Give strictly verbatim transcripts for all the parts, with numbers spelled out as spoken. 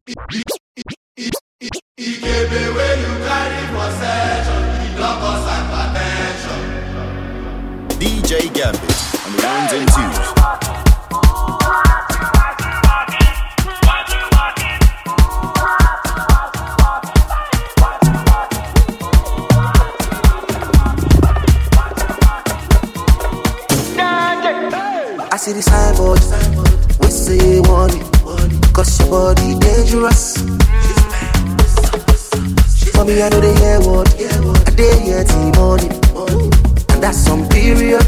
D J Gambit on the ones and twos. I see the signboard, we say want it, cause your body dangerous. Mommy, I know they hear what, I dey hear till morning, and that's some period.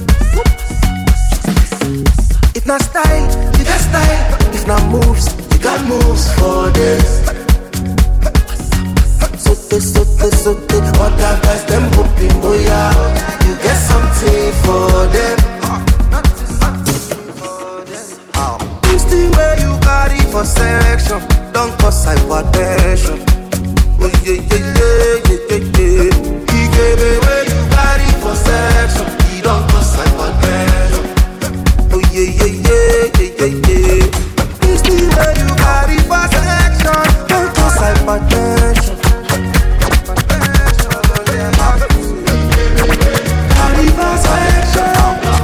If not style, you got style. If not moves, you got moves for this. Sote, sote, sote, other guys them hoping, boy, you get something for them. The way you carry for section, don't cause hypertension. Oh yeah, yeah, yeah, yeah, yeah, yeah. He gave me where you carry for section, he don't cause hypertension. Oh yeah, yeah, yeah, yeah, yeah, yeah. It's the way you carry for section, don't cause hypertension. Carry for section.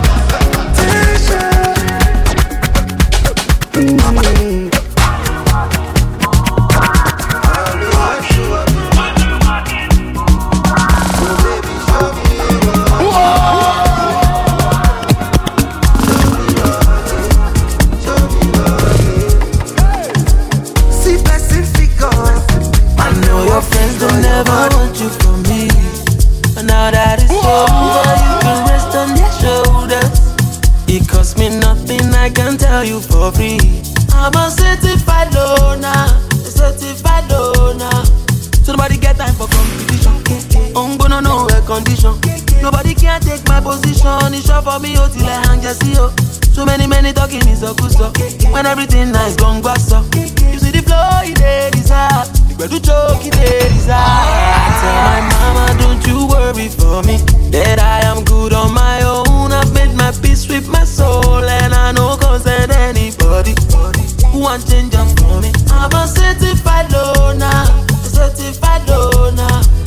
I'm a certified loner, a certified loner. So nobody get time for competition. I'm gonna know air condition. Nobody can take my position. It's short for me, oh, till I hang just see, oh. So many, many talking is so good, so when everything nice, gone go so. You see the flow, it is hard. You better choke, it is hard. I tell my mama, don't you worry for me, that I am good on my own. I've made my peace with my soul, and I know concern anybody who want change up for me. I'm a certified loner, a certified loner.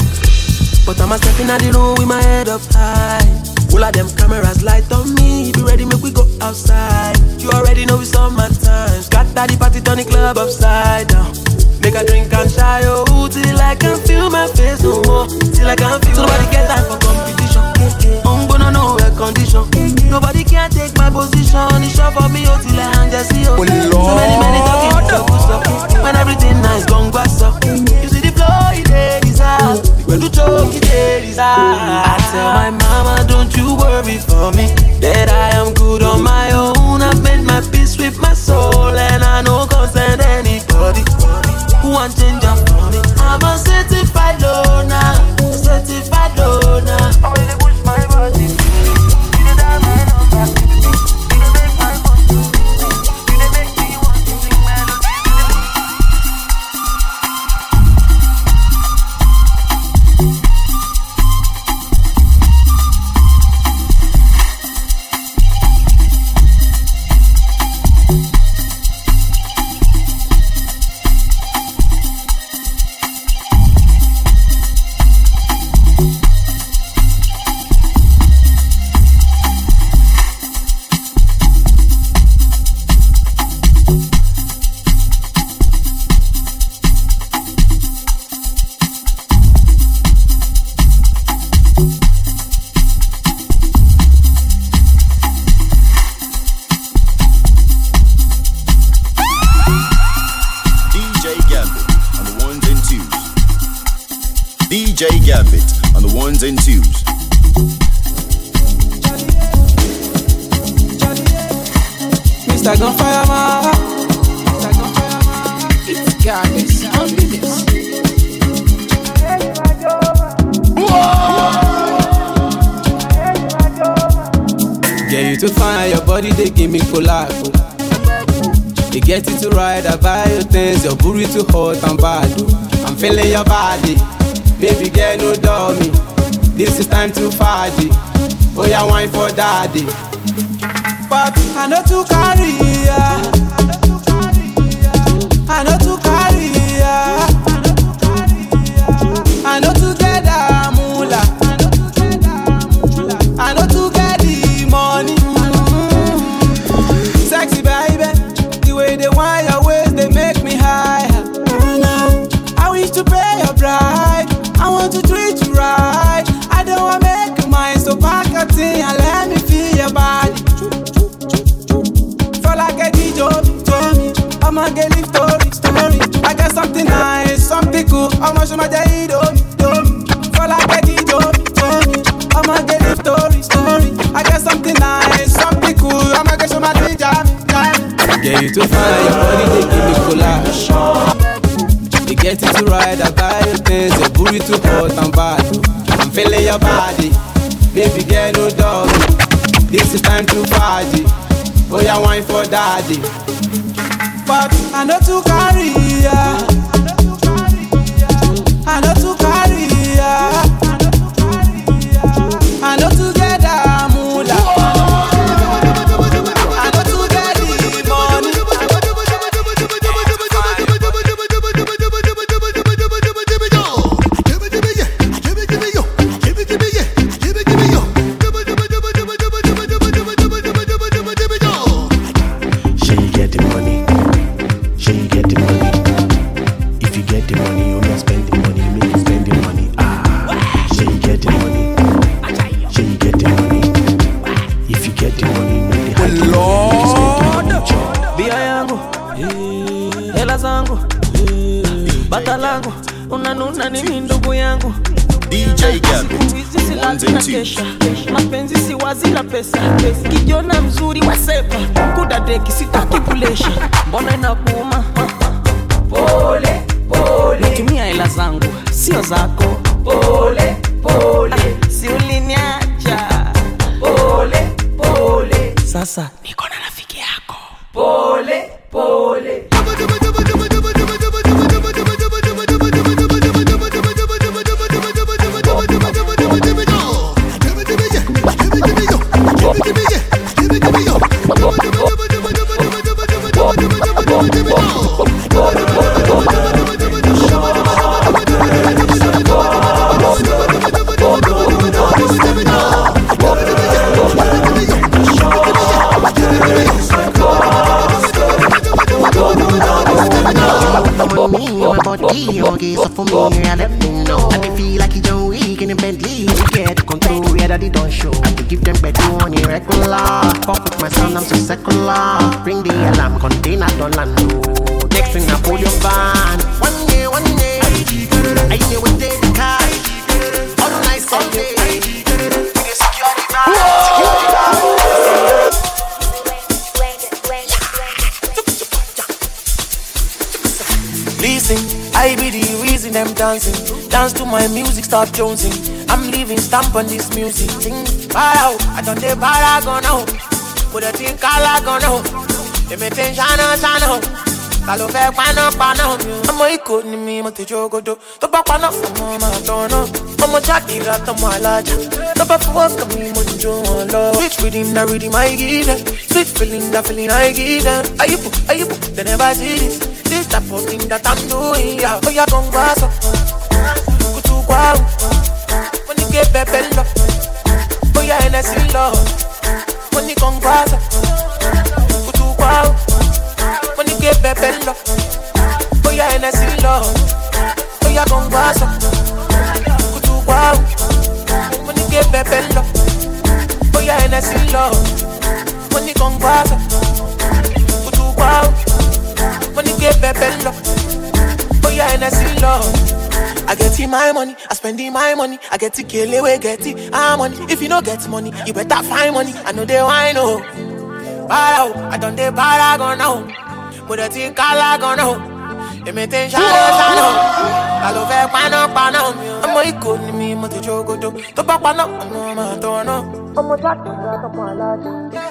But I'm a stepping out the room with my head up high. All of them cameras light on me. Be ready, make we go outside. You already know it's on my time. Scatter the party, turn the club upside down. Make a drink and shy, oh, till I can feel my face no more. Till I can feel. So nobody get time for competition. I'm gonna know air condition. Nobody can take my position. It's short for me, oh, till I hang just see, oh. So many, many talking, so good, so when everything nice, gone go so. You see the flow, it is hard. When you choke, it is hard. I tell my mama, don't you worry for me, that I am good on my own. I've made my peace with my soul, and I know concern anybody who want change up for me. I'm a certified loner, a certified loner. I really push my body. You the diamond on my feet. You the make my body. You the make me want to sing melody. D J Gambit on the ones and twos. Mister Gunfire Man, it's Gambit on business. Yeah, you to find your body, they give me for life. You get it to right, I buy your things, your booty too hot and bad. I'm feeling your body. Baby girl, no dummy. This is time to party. Oh, yeah, wine for daddy. But I know to carry, yeah. I know to carry. Get it to ride, I buy you things. Your booty too hot and bad. I'm feeling your body. Baby girl, no dog. This is time to party. Oh, yeah, wine for daddy. But I know to carry ya. I know to carry ya. I know to get a moolah. I know to get the money. She get the money. She get the money. If you get the money, you must spend the money. Make you spend the money. Ah, she get the money. She get the money. If you get the money, make the Lord, bia yangu, hela zangu, bata langu, unanuna nini ndugu yangu. D J Gambit, ones and twos. Mapenzi si wazi la pesa. Kijona mzuri wa sepa, kudadeki sitaki kulesha. Mbona inakuuma? Pole, pole. Tumia hela zangu, sio zako. Pole, pole. Si uliniacha. Pole, pole. Sasa niko na rafiki yako. Pole, pole. Okay, so for me, I let them know. And they feel like you don't weak in the Bentley. You get control, yeah, that they don't show. I will give them better money regular. Fuck with my son, I'm so secular. Bring the alarm, container, don't land. Next thing, I pull your van. One day, one day, I know what they the cash. All night, all day. We get security van. Listen, I be the reason them dancing. Dance to my music, start jonesing. I'm leaving stamp on this music. Thing far out, I don't dey paragon now. Put a thing calagon now. They me ten shana shana. Kalo fe pano pano. I'm a iko ni mi mo te jogodo. To pa pano, I'm a tono. I'm a Shakira, I'm a Laja. To pa fuck me mo jo love. Switch rhythm, na rhythm I give them. Sweet feeling, that feeling I give them. Ayibu, ayibu, they never see this. This type of thing that I'm doing, yeah. Oh, yeah, come pass up. Kutu kwao. When you get pepe love. Oh, yeah, and I see love. When you come pass up. Kutu kwao. When you get pepe love. Oh, yeah, and I see love. Oh, yeah, come pass up. Kutu kwao. When you get pepe love. Oh, yeah, and I see love. When you come pass up. Kutu kwao. When you get pepe love, oh yeah, and I see love. I get in my money, I spend in my money. I get to kill away, get it, ah money. If you don't get money, you better find money. I know they wine oh. Para, I don't they para go now. But I think I go now. They me ten shine shine. I love it, pano pano. I'm a iko ni mi mo te jogo do. To pa pano, I'm a tono. I'm a jack, I'm a laja.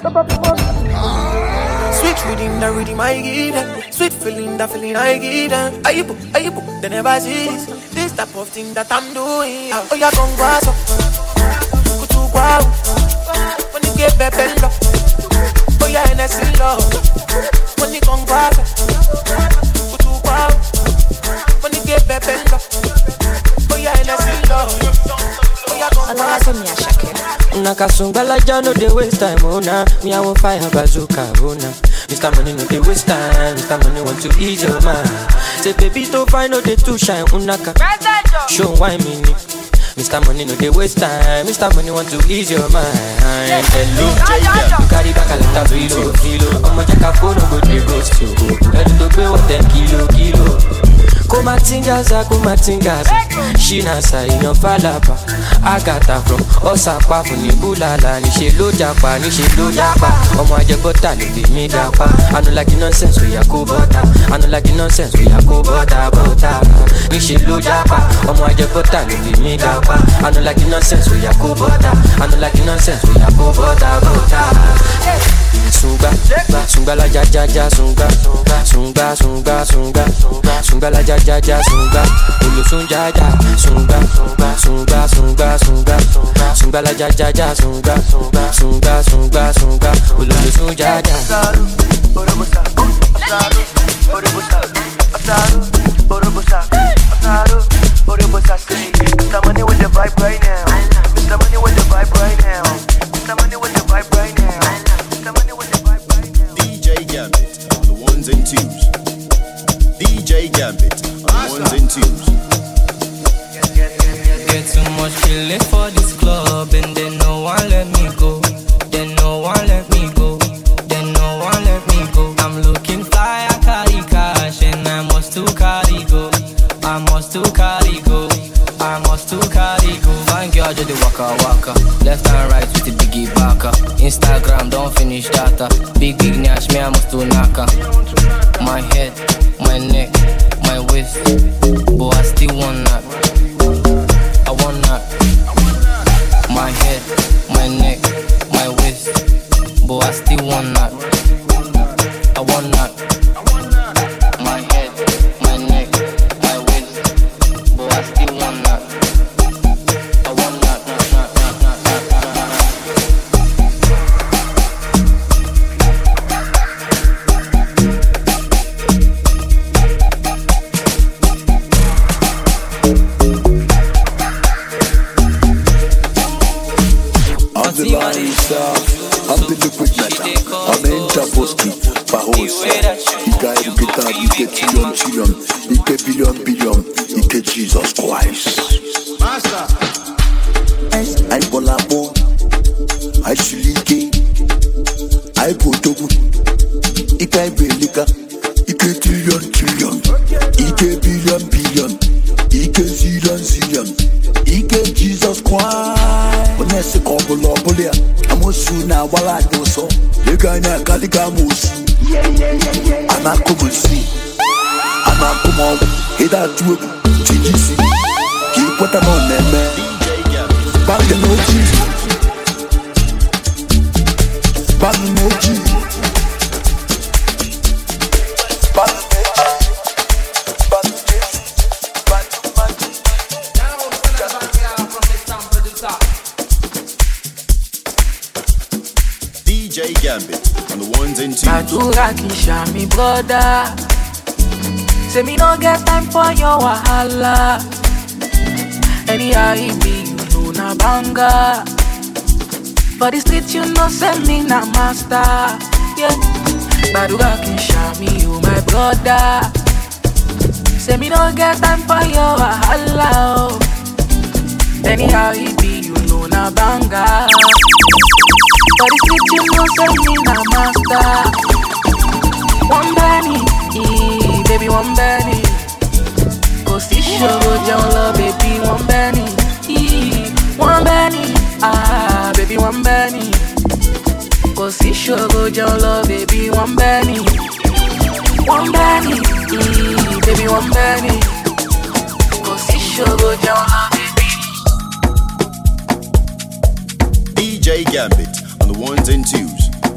Sweet rhythm, the rhythm I give them. Sweet feeling, the feeling I give them. Ayibu, ayibu, they never see this. This type of thing that I'm doing. Oh, yeah, come pass up. Kutu kwao. When you get pepe love. Oh, yeah, and I see love. When you come pass up. Kutu kwao. When you get pepe love. Oh, yeah, and I see love. Oh, yeah, come pass up. Nakasumbala jano they waste time, oh nah. Me I won't fire bazooka, oh nah. Mister Money no they waste time. Mister Money want to ease your mind. Say baby to find out they too shine, unaka. Show why me ni. Mister Money no they waste time. Mister Money want to ease your mind. Hello, you carry back a lot of kilo, kilo. I'ma check a phone, go they ghost you. Ready to pay what ten kilo, kilo. Come at Kumatingaza, kumatingaza. Shinasa in your falapa. Agata from Osapa from Nibulala. Nishi lo japa, nishi lo japa. Omo ajebota no be me japa. I don't like the nonsense we are kubota. I don't like the nonsense we are kubota bota. Nishi lo japa. Omo ajebota no be me japa. I don't like the nonsense we are kubota. I don't like the nonsense we are kubota bota. Sunga, sunga la ja ja ja sunga, sunga sunga sunga, sunga la ja ja ja sunga, ulu sunga ja sunga, sunga sunga sunga, sunga la ja ja ja sunga, sunga sunga sunga, ulu sunga ja. Mister Money with the vibe right now. Mister Money with the vibe right now. Mister Money with the vibe right now. D J Gambit on the ones and twos. D J Gambit on the ones and twos. Get too much killing for this club and then no one let me go. Then no one let me go. Then no one let me go. I'm looking fly, I carry cash and I must to carry go. I must to carry go. I must to carry go. Fine girl, just the waka waka. Left and right with the biggie baka. Instagram, don't finish data. Big big nash, me I must to naka. My head, my neck, my waist. But I still want that. I want that. My head, my neck, my waist. But I still want that. I want that. My head, my neck, my waist. But I still want that. I want that. I'm the barista, I'm the liquid metal, I'm the Interboski, Bahosa, Ika Educata, Ike Trillion Trillion, Ike Billion Billion, Ike Jesus Christ. Master! I Bolabo, I Shulike, I Botogu, Ike Belika, Ike Trillion Trillion, Ike Billion Billion, Ike Zillion Zillion, Ike Jesus Christ. Onese kombo bolia, amosu na wala doso. Leganya kalika musu. Anakomusi, anakomo. Ida tuwebu, chijisi. Kipota no neme. Bande noji, bande noji, bande. D J Gambit on the ones and twos. Adura Kisha, me brother. Say me no get time for your wahala. Anyhow it be, you know na banga. For the street you know send me na master. Yeah. Adura Kisha, me you my brother. Say me no get time for your wahala. Anyhow it be, you know na banga. For the street you know send me na master. One penny, ee, baby one penny. Go see show, go down low, baby one penny, ee, one penny, ah, baby one penny. Go see show, go down low, baby one penny, one penny, ee, baby one penny. Go see show, go down low, baby. D J Gambit on the ones and twos.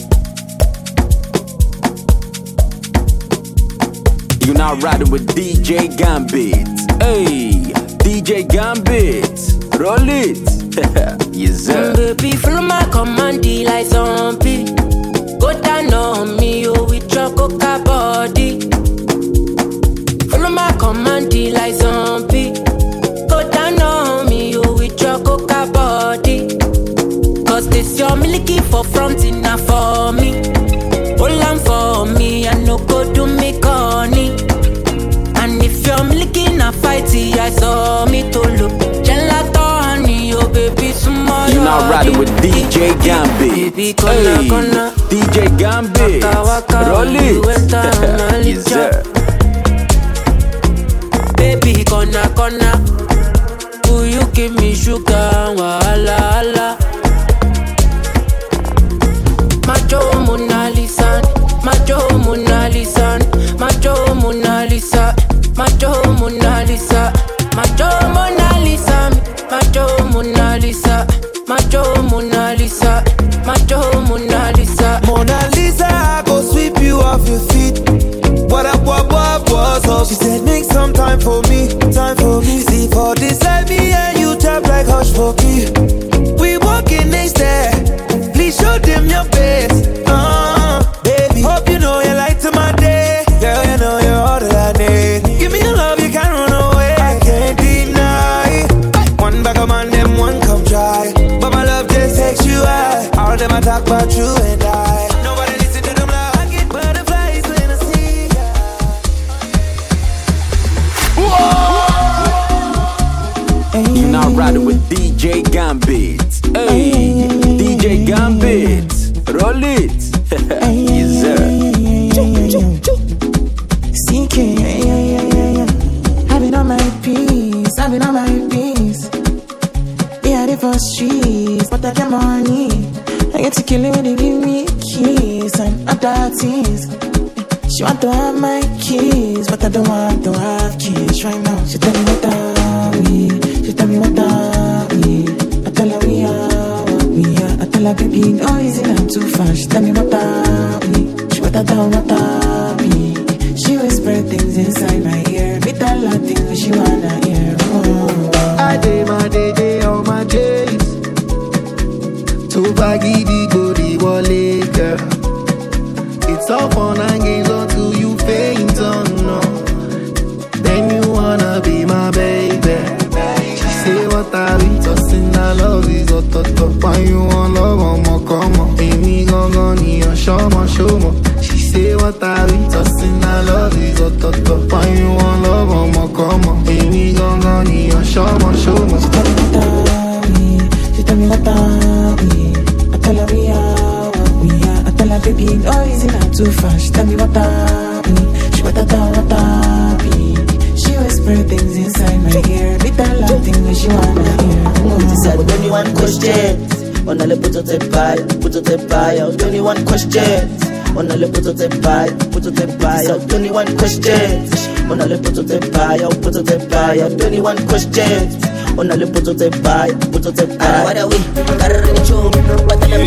You now riding with D J Gambit. Hey, D J Gambit, roll it. Yes sir. Mm, baby, follow my command like zombie. Go down on me, oh, with your coca body. Follow my command like zombie. Go down on me, oh, with your coca body. Cause this your milky for front enough for me. Hold on for me, I no go do me corny. And if you're milking a fighty, I saw me to look. Gelato honey, oh baby, tomorrow. You now riding with D J Gambit. Baby, gonna, hey, gonna. D J Gambit, waka, waka, roll it. Yes sir. Baby, corner, corner. Will you give me sugar? Wahala, hala. Macho Mona Lisa, Macho Mona Lisa, Macho Mona Lisa, Macho Mona Lisa, Macho Mona Lisa, Macho Mona Lisa, Macho Mona Lisa, Macho Mona Lisa. Mona Lisa, I go sweep you off your feet. What up, what, what, what's up? She said, make some time for me, time for me. See for this, let me and you tap like hush for me. We walking next there. Please show them your best. Uh, baby, hope you know you light to my day. Girl, you know you're all that I need. Give me your love, you can't run away. I can't deny. One bag of man, them one come try. But my love just takes you high. All them I talk about you and I. Nobody listen to them loud. I get butterflies when I see ya. You're now riding with D J Gambit. Hey, D J Gambit, roll it. Yes, sir. C K, having on my peace, having on my peace. Yeah, the first streets, but I get money. I get to kill it when they give me keys and other things. She want to have my keys, but I don't want to have keys right now. She tell me what I need, she tell me what I need. I tell her we are what we are. I tell her baby, no easy, I'm too fast. She tell me what I need, she what I don't what I need. She whisper things inside my ear, me tell her things she wanna hear. Oh. I day my day day on my days. Too baggy the body wallet, girl. It's all fun and games until you faint on no. Then you wanna be my baby. She say what I be tossing, I love is a toto. Why you want love on my come on? Amy gon' go need a show my show mo. She say what I be tossing, I love is a toto. Why you want love on my come on? Amy gon' go need a show my show mo. She tell me what I need, she tell me what I need. I tell her we are what we are. I tell her baby, no easy, not too fast. She tell me what I need, she what I don't what I need. She whisper things inside my ear, me tell her things she wanna hear. She said twenty-one questions, wanna le put it by, put it by. Twenty-one questions, wanna le put it by, put it by. Twenty-one questions, wanna le put it by, put it by. Twenty-one questions. On a le put it by, put it by. What are we? What are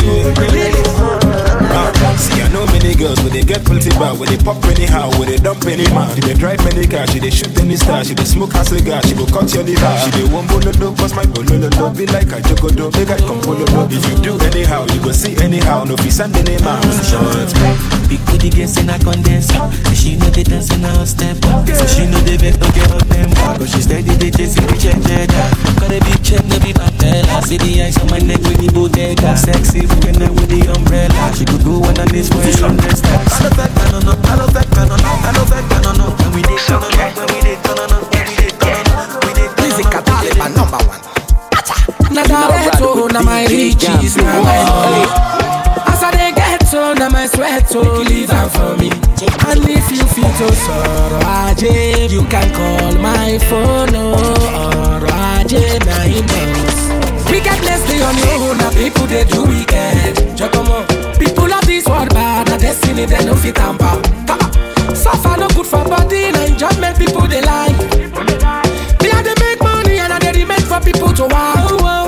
we? See, I know many girls, but they get plenty back, when they pop anyhow, when they dump any mouth. She they drive many cars, she they shoot any star, she they smoke her cigar, she go cut your liver. She they won't bolo no, cause my bolo no, be like a jokodo, make I come bolo no. If you do anyhow, you go see anyhow, no be send any mouth. Big booty gets in a condenser, she know they dance in a step, so she know they bet don't get up them, but she steady they chasing the check check. Got a big check, no be patella. See the ice on my neck with the bodega. Sexy, looking there with the umbrella. She could go on on this way, on the steps. I don't think I don't know, I don't think I don't know, I don't think I don't know. When we did turn on, when we did turn on, when we did turn on, we did turn on. Music Taliban number one. Now that so now my riches, now my money. As I dey get so now my sweat so leave am for me. And if you feel so sorrow, Ajay, you can call my phone or Ajay nine months. Wickedness they on your own, now people they do wicked. Giacomo, people of this world bad, na destiny they no fit tamper. Suffer no good for body, na enjoyment people they like. They are they make money and they remain for people to wow.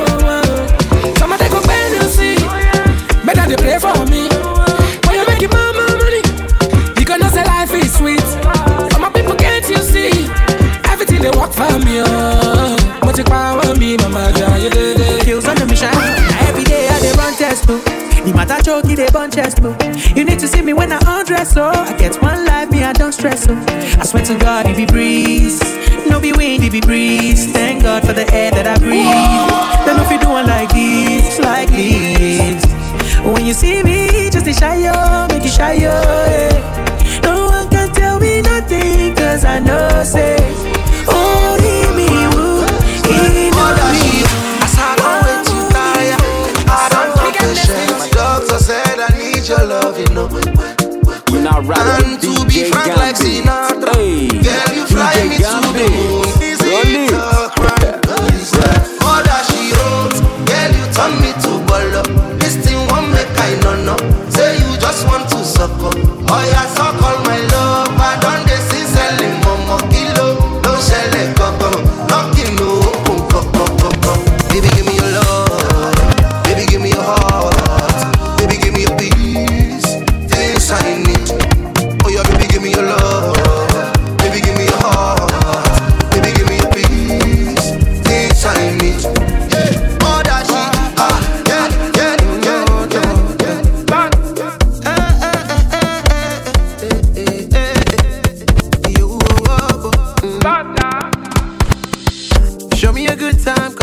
Some of they go bend you see, better they pray for me. When you make your mama money, you gonna say life is sweet. Some of people can't you see, everything they work for me. Oh, but you power me, mama, you did it. Feels on the mission. Every day I dey run test too. The matter choke, they bunch chest too. You need to see me when I undress, so I get one life, me I don't stress, so I swear to God if he breeze, no be wind if he breeze. Thank God for the air that I breathe. Then if you do one like this, like this. When you see me, just a shy yo, make you shy yo. Yeah. No one can tell me nothing, cause I know say only me woo, he know me. As I don't wait to tire, I don't know the shame. My doctor said I need your love, you know. You're not right and with to D J be frank like Sinatra, hey, girl, you fly me to the moon. Easy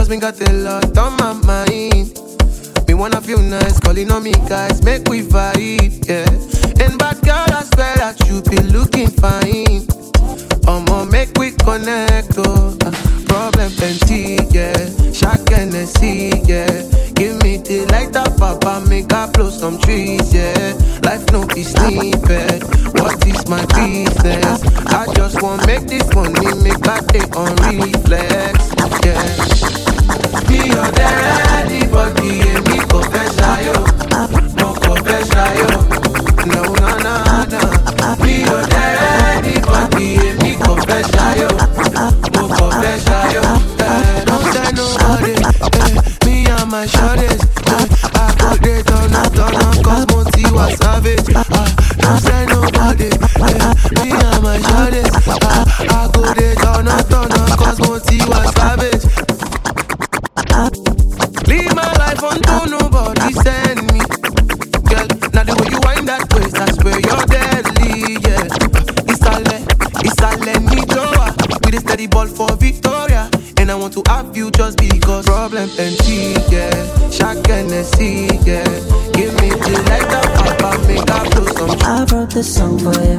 me got a lot on my mind. Me wanna feel nice, calling on me guys, make we vibe, yeah. And bad girl, I swear that you be looking fine. I'ma make we connect, oh. Uh, problem plenty, yeah. Shock and see, yeah. Give me the light up, papa, make I blow some trees, yeah. Life no be snippet. What is my business? I just want make this money, make I take on reflex, yeah. Me on the ready body, and me confess, yo. No confess, yo. No, no, no, no. Me on the ready body, and me confess, yo. No confess, yo. Don't tell nobody. Me and my shorties. I go there, turn up, turn up, cause Monty was savage. Don't tell nobody. Me and my shorties. I go there, turn up, turn up, cause Monty was savage. Leave my life until nobody send me. Girl, now the way you wind that waist, I swear you're deadly, yeah. It's a le, it's a Lenny Joa. With a steady ball for Victoria. And I want to have you just because problem plenty, yeah. Shock and see, yeah. Give me the light up, papa, make I blow some. I wrote this song for you.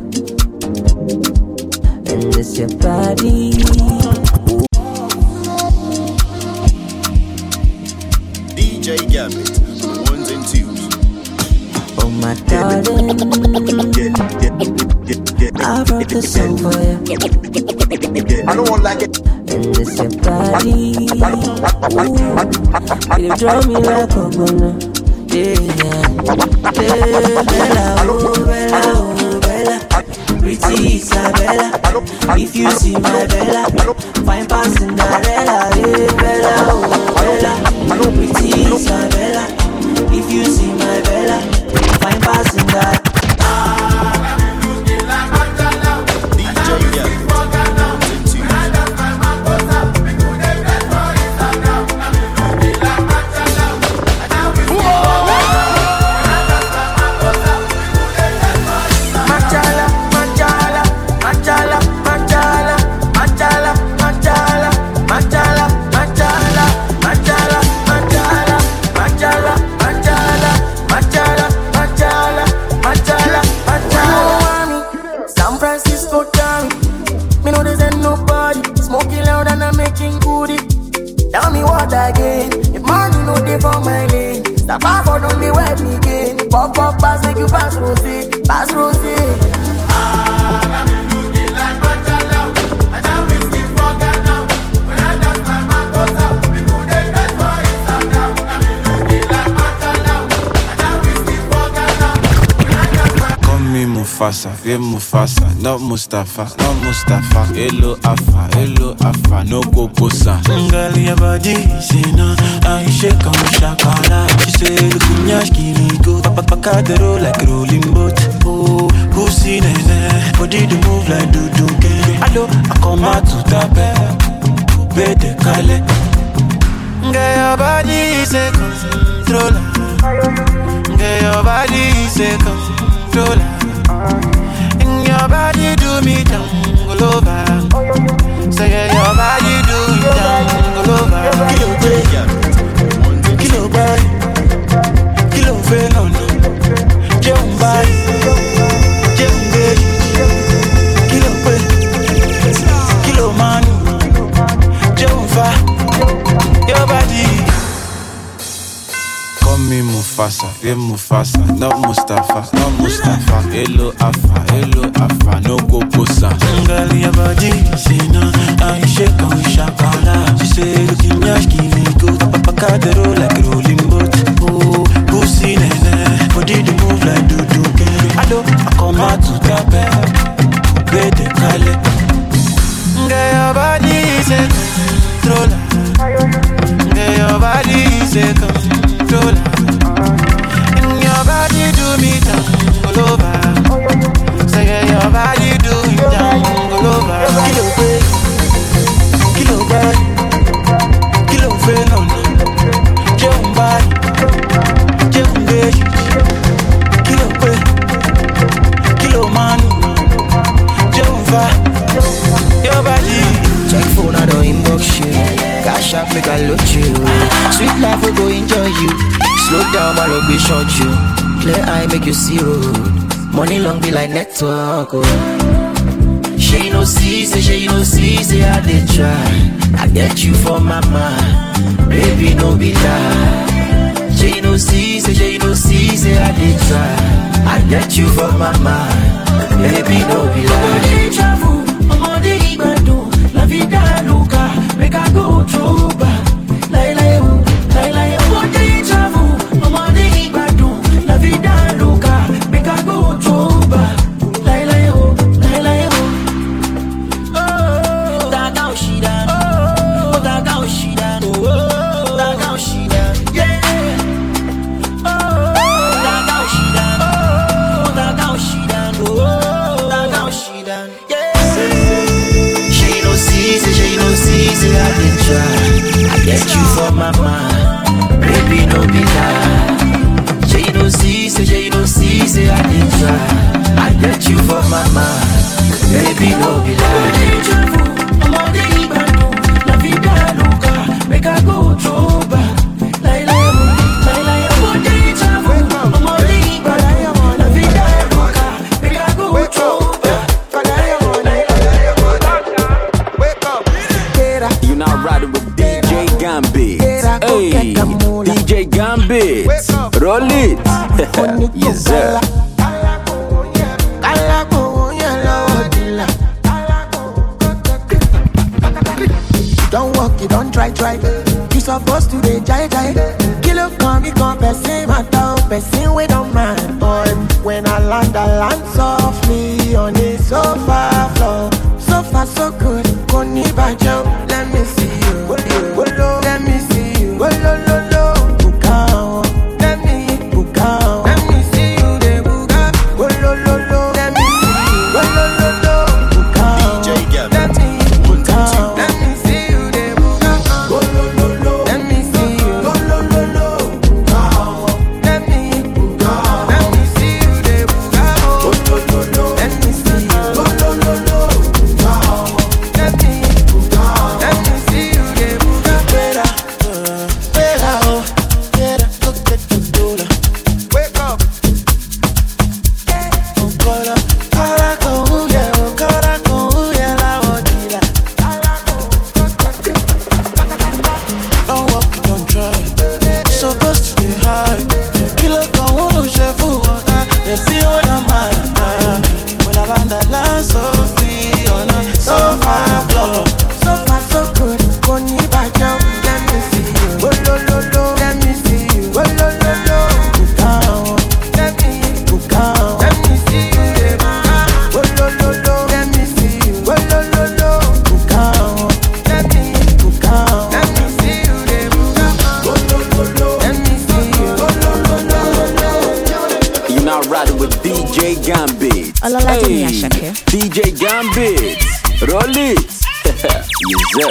And it's your body. D J Gambit, the ones and twos. Oh my darling, I wrote this song for you. I don't want like it. And it's your body. Ooh, you draw me like a banana. Yeah, yeah. Bella, oh, Bella, oh, Bella. Pretty Isabella. If you see my Bella, fine past Cinderella. Yeah, Bella, oh, Bella. Pretty Isabella. If you see my Bella, fine past Cinderella. Again, if money no day for my lane, stop off or don't be wet me again. Pop up, pass, make you pass rosé, pass rosé. Ah, got me looking like Machala. I can't miss it for Ghana. When I dance my Makosa, people they best for Instagram. Got me looking like Machala. I can't miss it for Ghana. When I dance my Call me Mufasa, yeah Mufasa, not Mustafa, not Mustafa. Hello Alpha, hello Alpha, no Kokosa. Girl, your body, say no, I shake on shakala. She say, look in your skinny go, papa paka the roll like rolling boat. Oh, pussy nene, body to move like do do game. Hello, I come out to tap it, coupe de Calais. Girl, your body say controller. Girl, your body say controller. And your body do me down, all over. Say yeah, your body do it down, all over. Kilo boy, kilo boy, kilo phenom. Jump by, jump by. Kilo boy, kilo man, jump far. Your body. Call me Mufasa, yeah Mufasa, not Mustafa, not Mustafa. Hello Alpha, hello Alpha, no Kokosa. Girl, your body, say no, I shake on shakala. She say, look in your skinny go, papa cut the roll like rolling boat. Oh, pussy nene, body to move like do do game. Hello, I come out to tap it, coupe de Calais. Girl, your body say controller. Girl, your body say controller. And your body do me down all over. Say yeah, your body do me down all over. Kilo boy, kilo boy, kilo phenom. Jump by, jump by. Kilo boy, kilo man, jump by. Your body. Check phone, I don't inbox shit. Cash up, make a now my look be short you. Clear eye make you see road. Money long be like network. Oh. She no see, say she no see, say I did try. I get you for my mind, baby no be lie. She no see, say she no see, say I did try. I get you for my mind, baby no be lie. Travel, I'm on the Ibado, la vida loca, make I go through back. Lie lie oh, lie lie oh, on the travel, I'm on the Ibado, la vida loca, make I go through back. Lie lie oh, lie lie oh. Oh, that how she done, oh, that how she done, oh, that how she done, yeah. Oh, that how she done, oh, that how she done, oh, that how she done, yeah. She no see, say she no see, say I did try. I get you for my mind, baby no be lie. She no see, say she no see, say I did try. I get you for my mind, baby no be lie. I'm on the Ibado, la vida loca, make I go through back. Lie lie lie lie, I'm on the travel, I'm on the Ibado, la vida loca, make I go through back. You now riding with D J Gambit. Hey, D J Gambit. Roll it. Yes, sir. Don't walk, you don't try, try. You supposed to be jai jai. Kilo come, you come, person, my dog, person, we don't mind. But when I land, I land softly on the sofa floor. So far, so good. Koni bajo, let me see you. Wolo, let me see you. Wolo, lo, lo, bukao. Let me bukao. Let me see you, de buka. Wolo, lo, lo, let me see you. Wolo, lo, lo, bukao. D J Gambit. Let me bukao. Let me see you, de buka. Wolo, lo, lo, let me see you. Wolo, lo, lo, bukao. Let me bukao. Let me see you, de buka. Wolo, lo, lo, let me see you. Wolo, lo, lo, bukao. Let me bukao. Let me see you, de buka. Wera, wera, oh, wera, go get the dollar. Wake up. Oh, cola, cola, cola, yeah, oh, cola, cola, yeah, la odila. Don't walk, don't try. Supposed to be high. Kilo con uno chef water. They see what I'm at. When I land that line so free on a sofa floor. So far so good. Koni bajo, let me see you. Oh lo lo lo, let me see you. Oh lo lo lo, bukao. Let me bukao. Let me see you, yeah, bukao. Oh lo lo lo, let me see you. Oh lo lo lo, bukao. Let me bukao. Let me see you, yeah, bukao. Oh lo lo lo, let me see you. Oh lo lo lo. You now riding with D J Gambit. Ololaje ni Hey, Asake. D J Gambit. Roll it. Yes, sir.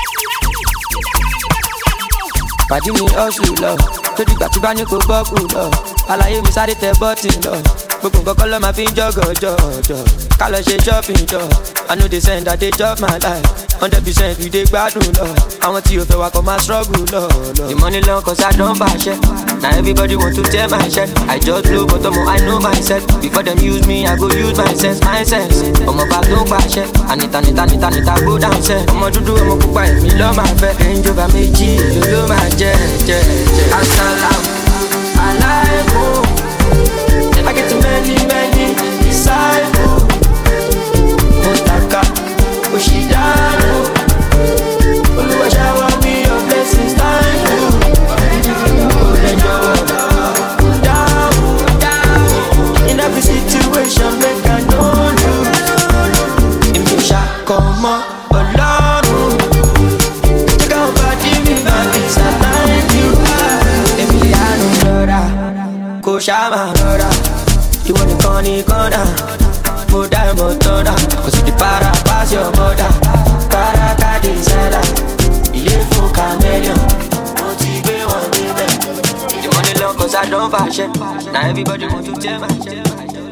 Pàdí mi ọ̀sùn lọ, tó dìgbà tí bá ní kò gbọ́ kù lọ. Àlàyé mi sáré tẹ bọ́tì lọ. Gbogbo nǹkan kọ́ ló máa fi ń jọ́gọ̀ jọ̀jọ̀. Ká lọ ṣe shopping jọ. I know they send that they chop my life. Hundred percent we dey gbádùn lọ. Àwọn tí o fẹ́ wa kọ́ máa struggle lọ. The money long cause I don fàṣẹ. Na everybody want to tear my shirt. I just blow but ọmọ I know myself. Before them use me, I go use my sense, my sense. Ọmọ bá tó pàṣẹ. Anita nita nita nita go down sẹ́. Ọmọ dúdú ọmọ pupa èmi lọ́ máa fẹ́. Range Rover méjì ló ló máa jẹ́ jẹ́ jẹ́. Asalaam alaikum. I get many many disciples. Motaka Oshidano. Oluwa shower me your blessings thank you. In every situation, make I know you. If you shall come on, alone. Take out body, me back, it's a thank you. If you are no brother, go shama brother. You want the corny corner, more than more thunder. Cause you the para pass your border. Para kadi zela, you for chameleon. Motivate one million. The money long cause I don't fashion. Now everybody want to tell my shit.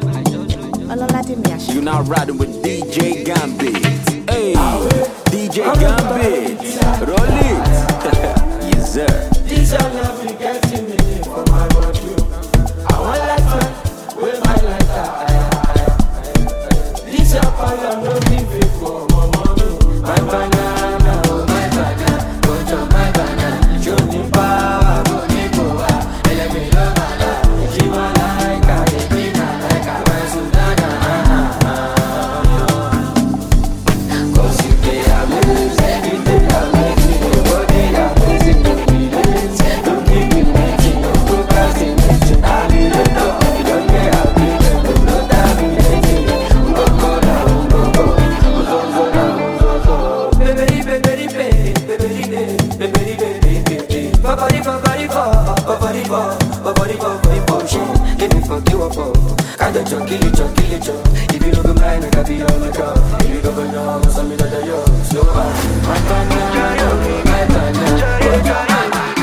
You now riding with D J Gambit. Hey, D J Gambit. Roll it. Yes, sir. This your love you getting me for my body. it, yo, kill it, yo, kill it, yo. If you don't mind, I can be on the job. If you don't know, I'm some of the yo. Slow down, my banana, my banana.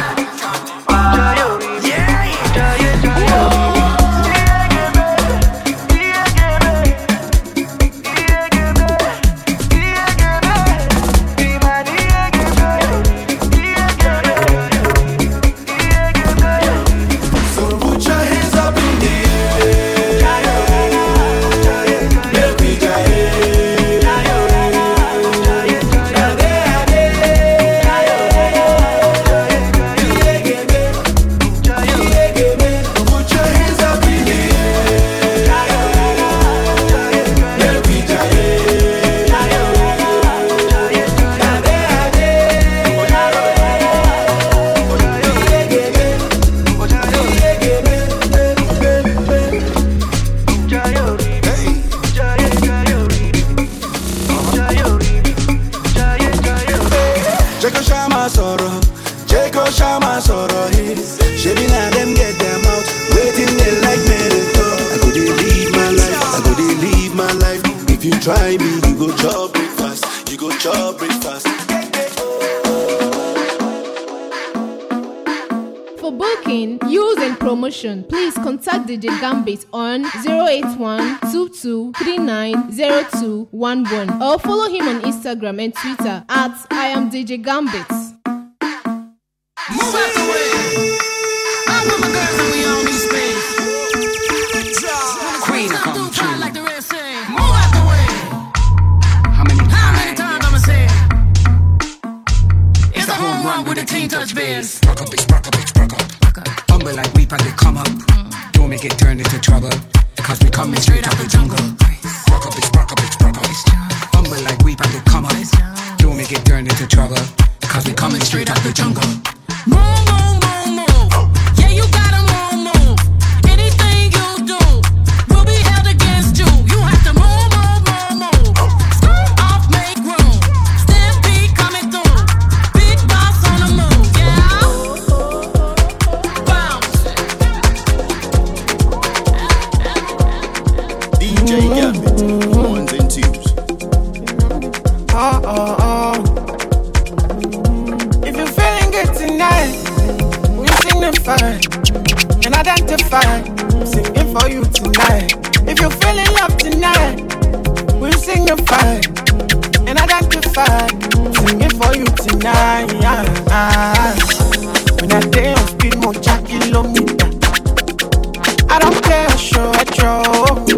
Try me, you go chop it fast. You go chop it fast. For booking, use and promotion, please contact D J Gambit on zero eight one, two two three nine zero two one one or follow him on Instagram and Twitter at I am D J Gambit. Move out the way. I put my girls and we on this space. Queen of come true. Like the rest say. Move out the way. How many times? How many times I'ma say it? It's a home run with a team touch biz. Spark up, spark up, spark up. Humble like we they come up. Mm. Don't make it turn into trouble. Cause we coming straight out the jungle. Spark up, spark up, spark up. Humble like we they come up. Don't make it turn into trouble. Cause we coming straight out the jungle. Move, move, move, move. Yeah, you gotta move, move. Anything you do will be held against you. You have to move, move, move, move. Scoot off, make room. Still be coming through. Big boss on the move, yeah. Bounce. D J Gambit, ones and twos. Oh, oh, oh. If you're feeling good tonight, we signify and identify. I'm singing for you tonight. If you're feeling love tonight, we signify and identify. I'm singing for you tonight. When I day on speed, more jack kilometer. I don't care, show I drove.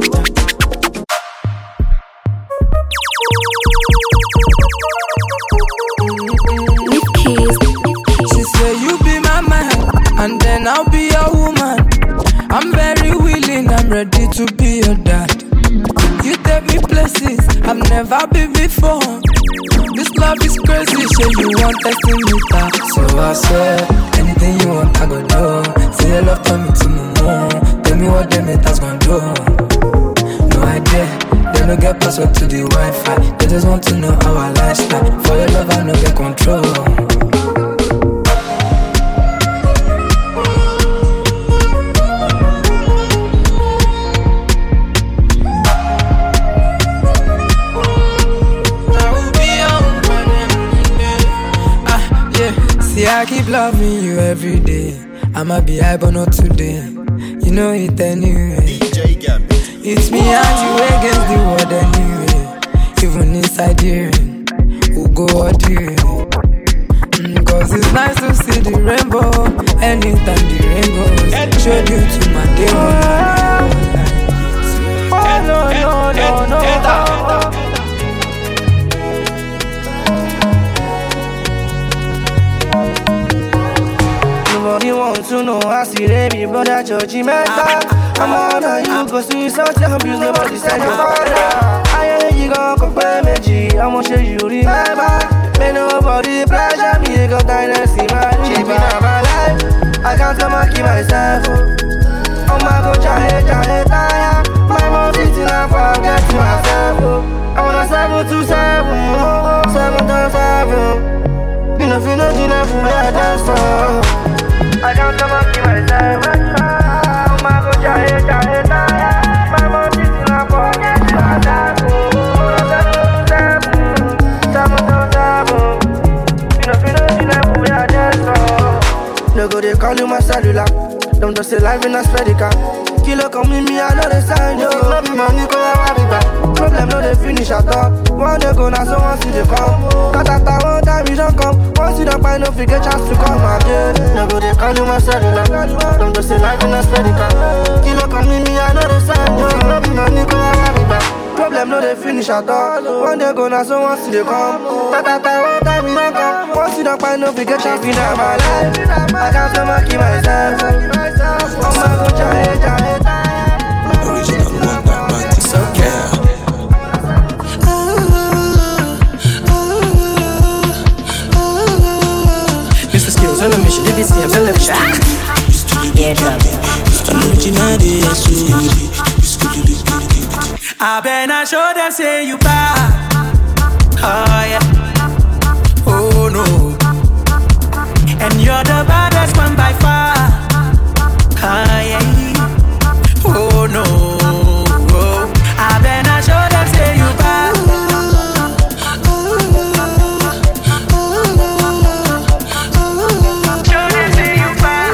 She say you be my man, and then I'll be your woman. I'm very willing, I'm ready to be your dad. You take me places I've never been before. This love is crazy, say you want testing me back. So I swear, anything you want I go do. Say your love turn me to moon. Tell me what them haters gon' do. No idea. They don't get password to the Wi-Fi. They just want to know our lifestyle. For your love, I no get control. I will be on ah, yeah. See, I keep loving you every day. I'ma be high, but not today. You know it anyway. D J Gambit. It's me and you against the world anyway. Even inside here, we'll go out here. mm, Cause it's nice to see the rainbow. Anytime the rainbows introduce you to my day one. Oh no, no, no, no, no. Nobody wants to know I see baby brother Georgie Meta. I'm on a you go see something abuse nobody said your father. I ain't you go compare me G. I want you to remember. May nobody pressure me, got kindness in my life. my life. I can't come and keep myself. Oh my god, jahe, jahe, tire. My mom sitting and forget to myself. I wanna seven to seven, seven times seven. You know, feel nothing else for me, I dance. I can't come and keep myself. Oh my god, jahe, jahe, tire. My mom go they call you my cellular. Don't just say life in a spedica. Kilo come with me, I know they sign yo. No be money, go I be back. Problem no they finish at all. One day go now, so once you they come. Cause after one time you don't come. Once you don't find no figure chance to come again. No go they call you my cellular. Don't just say life in a spedica. Kilo come with me, I know they sign yo. No be money, go I be back. Problem no they finish at all. One day go now, so once you they come. Cause after one time you don't come. Once you don't find no figure chance to come my life. I can't so much myself. Oh my God, jahe, jahe. Original one that man is so care. Mister Skills on a mission, did this same selection. Yeah, drop I better show them say you bad. Oh yeah. Oh no. And you're the baddest one by far. Oh yeah. Oh no. Oh. I better show them say you bad. Show them say you bad.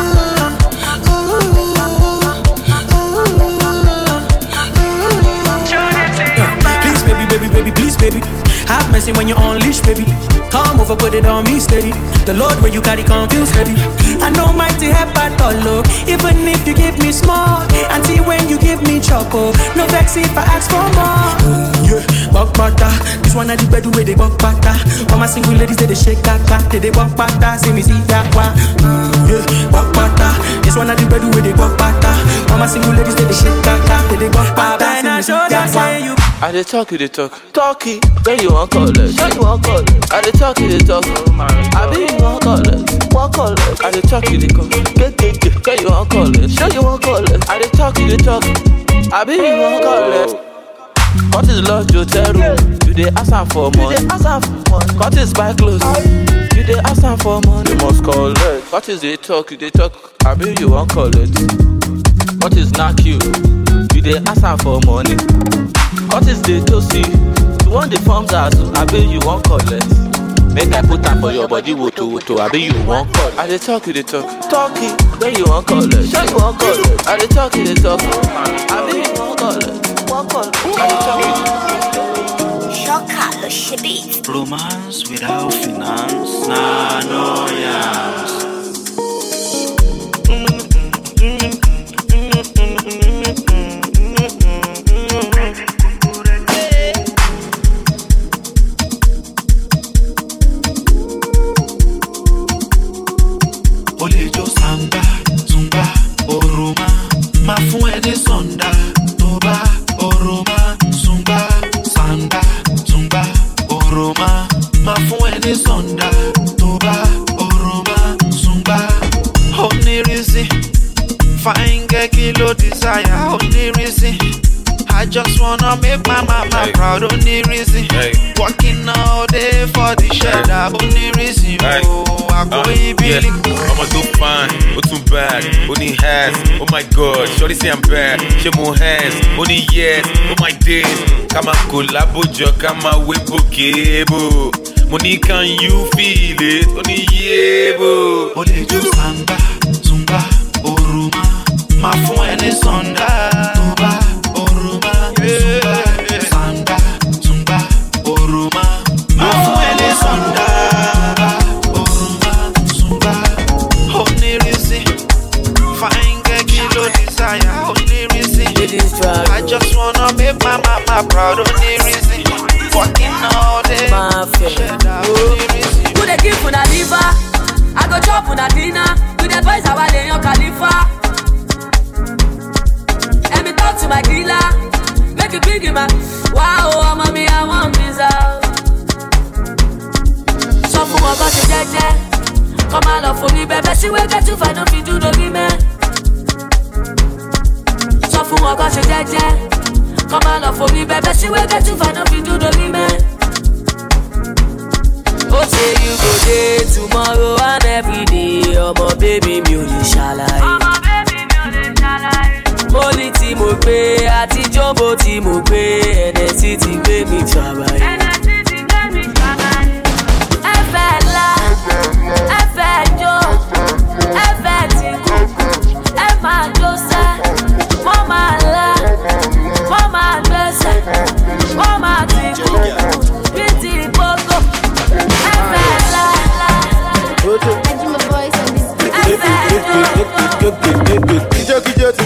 Show them say you bad. Please baby, baby, baby, please baby. Have mercy when you unleash, baby. Come over, put it on me steady. The Lord where you carry confuse heavy. I know mighty help at all, look. Even if you give me small, until when you give me choco. No vex if I ask for more. Yeah, walk butter. This one at the bed where they walk butter. All my single ladies they, they shake kaka. They they walk butter. See me see that one. Yeah, walk butter. This one at the bed where they walk butter. All my single ladies they, they shake kaka. They they walk butter. See me see that one. I dey talk, you dey talk. Talky, then you want call it. Then you want call it. I dey talk, you dey talk. I be you want call it. Want call it. I dey talk, you dey call. Get get get. Then you want call it. Then you want call it. I dey talk, you dey talk. I be you want call it. What is love, Jotero? You dey ask am for money. You dey ask am for money. What is buy clothes? You dey ask am for money. You must call it. What is they talk? You dey talk. I be you want call it. What is knock you? You dey ask am for money. What is the to see? You want the forms as I bet you won't call it. Make I put time for your body, woto woto. I bet you won't call it. I dey talk, you dey talk. Talky, then you won't call it. Sure you won't call it. I dey talk, you dey talk. I bet you won't call it. Won't call it. I dey talk, you dey talk. Shocker, le shibit. Romance without finance, nah, no yams. Olejo samba, zumba, oroma, ma fún ẹ ní sonda, toba, oroma, zumba, samba, zumba, oroma, ma fún ẹ ní sonda, toba, oroma, zumba. Only reason, fine girl kilo desire, only reason. I just wanna make my mama hey. proud, only reason. Hey. Working all day for the cheddar, only reason. Hey. Oh, I go uh, yeah. I'm too fine, oh too bad, only has. Oh my God, shorty say I'm bad. She more hands, only yes. Oh my days, kama collabo jo, kama webo kebo. Money, can you feel it? Only yebo. Only do samba, zumba, oruma. Ma fún ẹ ní sonda, toba. Samba, zumba, oroma. Ma fún ẹ ní sonda, oroma, zumba. Only reason, fine girl kilo desire. Only reason, I just wanna make my mama proud. Only reason, working all day. Only reason. Who dey give una liver? I go chop una dinner. To the boys I want your Khalifa. Let me talk to my dealer. Make it big, man. Wow, mommy, I want pizza. So for my body, jeje. Come on, love for me, baby. She will get to find out if you do the women. So for my body, jeje. Come on, love for me, baby. She will get to find out if you do the women. Oh, say you go day tomorrow and every day. Oh, my baby, music shall I? Oh, my baby, music shall I? Money tí mo gbé àti jumbo tí mo gbé ẹnẹtí ti gbé mi trabaye. ẹnẹtí ti gbé mi trabaye. ẹ fẹ́ la ẹ fẹ́ jó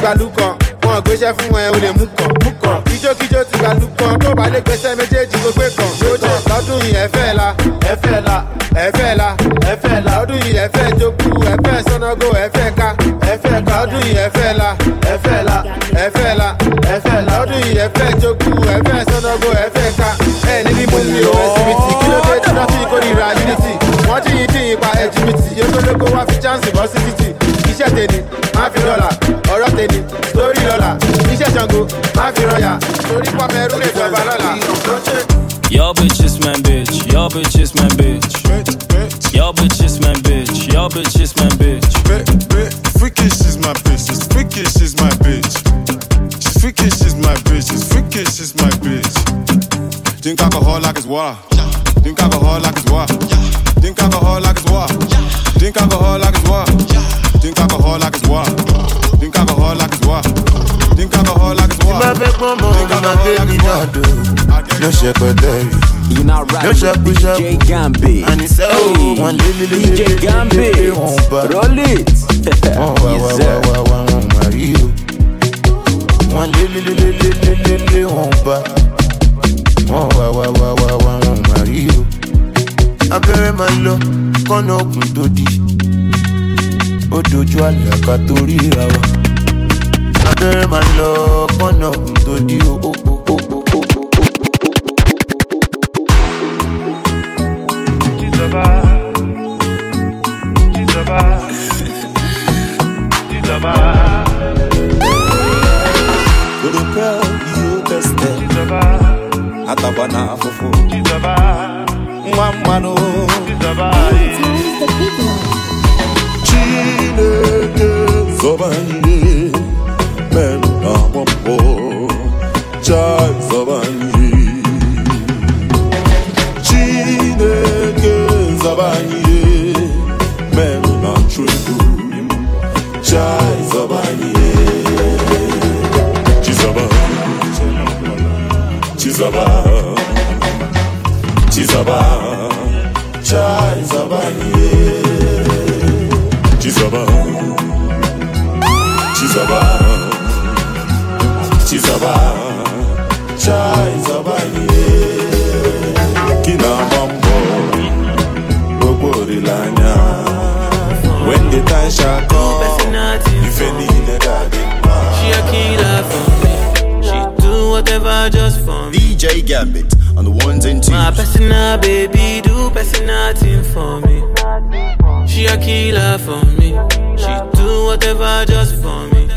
gbàlú kan wọn gbéṣẹ́ fún ẹ o lè mú kàn mú kàn kíjókíjó ti gbàlú kan tó bá lè gbéṣẹ́ méjèèjì kó gbé kàn lójó lọ́dún yìí ẹ fẹ́ la ẹ fẹ́ la ẹ fẹ́ la ẹ fẹ́ la lọ́dún yìí ẹ fẹ́ jókù ẹ fẹ́ sọ́nàgó ẹ fẹ́ ká ẹ fẹ́ ká lọ́dún yìí ẹ fẹ́ la ẹ fẹ́ la ẹ fẹ́ la ẹ fẹ́ la lọ́dún yìí ẹ fẹ́ jókù ẹ fẹ́ sọ́nàgó ẹ fẹ́ ká ẹ níbi mo ní o ẹsibiti kí ló dé tí wọ́n fi kórìíra unity wọ́n ti yín dín ipa ẹjibiti yókòlókò wá fi chance bọ́ sí títì iṣẹ́ tèmi máa fi dọ́là ọ̀rọ̀ tèmi sórí lọ́la iṣẹ́ Ṣàngó máa fi rọ̀yà torí pàmẹ́rù lè jọba lọ́la. Your bitch is my bitch, your bitch is my bitch. Your bitch is my bitch, your bitch is my bitch. Freaky, she's my bitch, she's freaky, she's my bitch. She's freaky, she's my bitch, she's freaky, she's my bitch. Drink alcohol like it's water. Drink alcohol like it's water. Drink alcohol like it's water. Drink alcohol like it's water. Drink alcohol like it's water. Drink alcohol like it's water. Drink alcohol like it's water. Drink alcohol like it's water. No secretary. You now ride with D J Gambit. And it's hey, D J Gambit. Roll it. Yes, sir. One lily lily lily lily one ba. One wa wa wa wa wa one Mario. Abẹ́rẹ́ máa lọ kọ́nà òkun tó di. Ó dojú àlẹ́ àkàtórí ra wa. Abẹ́rẹ́ máa lọ kọ́nà òkun tó di o o o o o o. Tizaba, tizaba, tizaba. Good girl, you best. Tizaba, atabana fofo. Tizaba. Mamano Chineke Zobanye Men Amambo Chai Zobanye Chineke Zobanye Men Amchudu Chai Zobanye Chizaba Chizaba Chizaba, Chai Zabanye, Chizaba, Chizaba, Chizaba, Chai Zabanye, Kina Mambo, Bobori Lanya. When the time shall come, if any she a killer for me. She do whatever just for me. D J Gambit on the ones and twos. My personal baby do personal thing for me. She a killer for me. She do whatever just for me.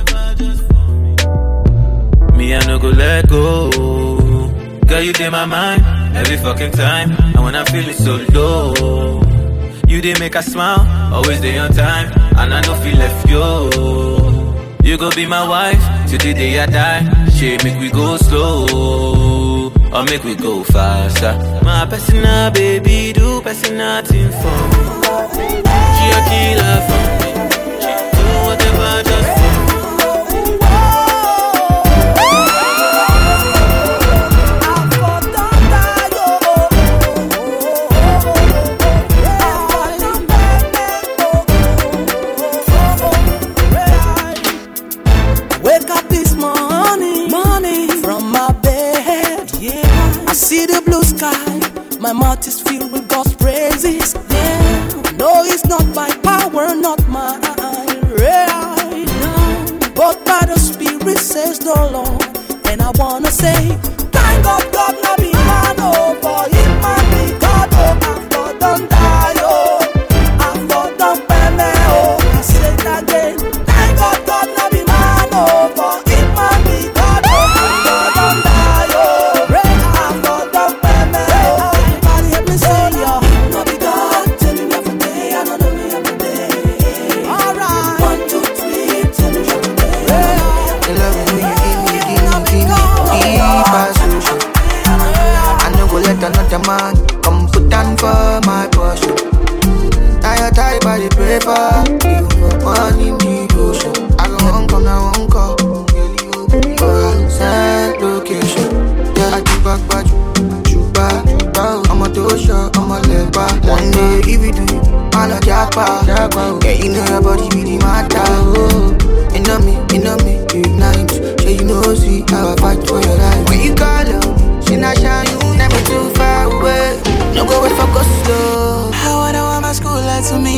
Me I no go let go. Girl you in my mind every fucking time. And when I feel it so low, you did make a smile, always day on time. And I don't feel left yo. You go be my wife till the day I die. She make we go slow, or make we go faster. My personal baby do personal thing for me. She a killer for me. She do whatever just for me. Wake up this morning, morning from my bed. Yeah, I see the blue sky. My mouth is filled with God's praises. Yeah, no, it's not by power, not my right. No, but by the Spirit says the Lord. And I wanna say, thank God, God, not be man, oh, for it might be God, oh, I'm for done die, oh, I'm for done pay me, oh. I say it again, thank God, God, not be man, oh, for it might be God, oh, I'm for done die, oh, I'm for done pay me, oh. Everybody help me say, oh, it no be God, tell me every day, I don't know me every day. Alright, one, two, three, tell me every day. I love it when you give me, give me, give me deep passion. I no go let another man come put down for my portion. Tired, tired by the paper, you for money, need ocean. I go home, come now, won't call. For send location. Yeah, I keep back, back, shoot back. I'm a dosha, I'm a leg back. One day, if you do it, I'll jack back. Yeah, you know your body really matter. Oh, you know me, you know me, you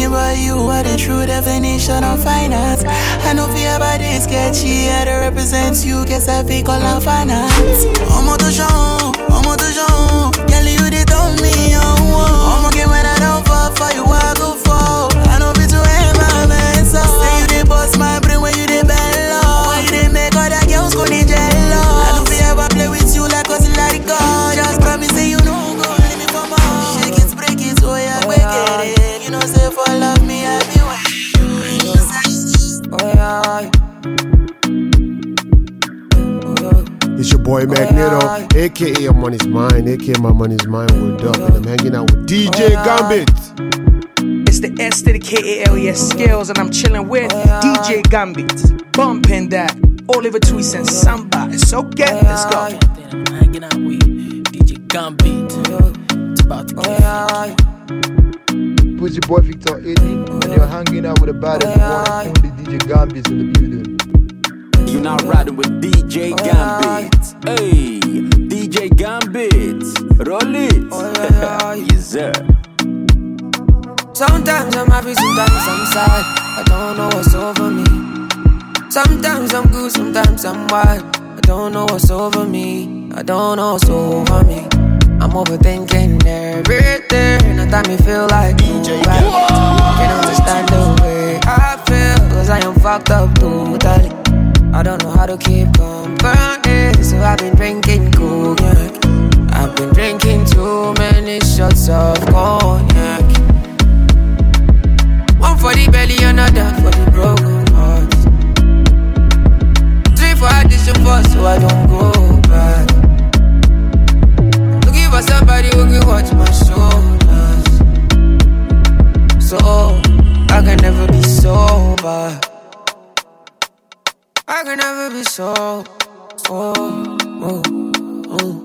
but you are the true definition of finance. I know fear about this sketchy, I to represent you, guess I fake all of finance. I'm on the show, I'm on the show. Girl, you they told me, oh, I'm okay when I don't fall for you, I go for. I know be to end my man, so say you they bust my brain when you they bend low. When you they make all that girls go need jello. I don't feel ever play with you like cause you let it go. Just promise say you know go leave me for more. Shake it, break it, so yeah, break it. You know say for love me, I be waiting. You know say, oh yeah. It's your boy Magneto, aka Your Money's Mine, aka My Money's Mine. We're up and I'm hanging out with D J Gambit. It's the S to the K A L E S Skills, and I'm chilling with D J Gambit. Bumping that Oliver Twist and Samba. So get, let's go. I'm hanging out with D J Gambit. It's about to get It's your boy Victor Eddie, and you're hanging out with the baddest one, only D J Gambit in the building. You're not riding with D J Gambit. Hey, D J Gambit. Roll it. Yes, sir. Sometimes I'm happy, sometimes I'm sad. I don't know what's over me. Sometimes I'm good, sometimes I'm wild. I don't know what's over me. I don't know what's over me. I'm overthinking everything. At time me feel like D J can't understand the way I feel, cause I am fucked up totally. I don't know how to keep company, so I've been drinking cognac. I've been drinking too many shots of cognac. One for the belly, another for the broken heart. Three for addition for so I don't go back. Looking for somebody who can watch my shoulders, so I can never be sober. I can never be so. Oh, oh, oh.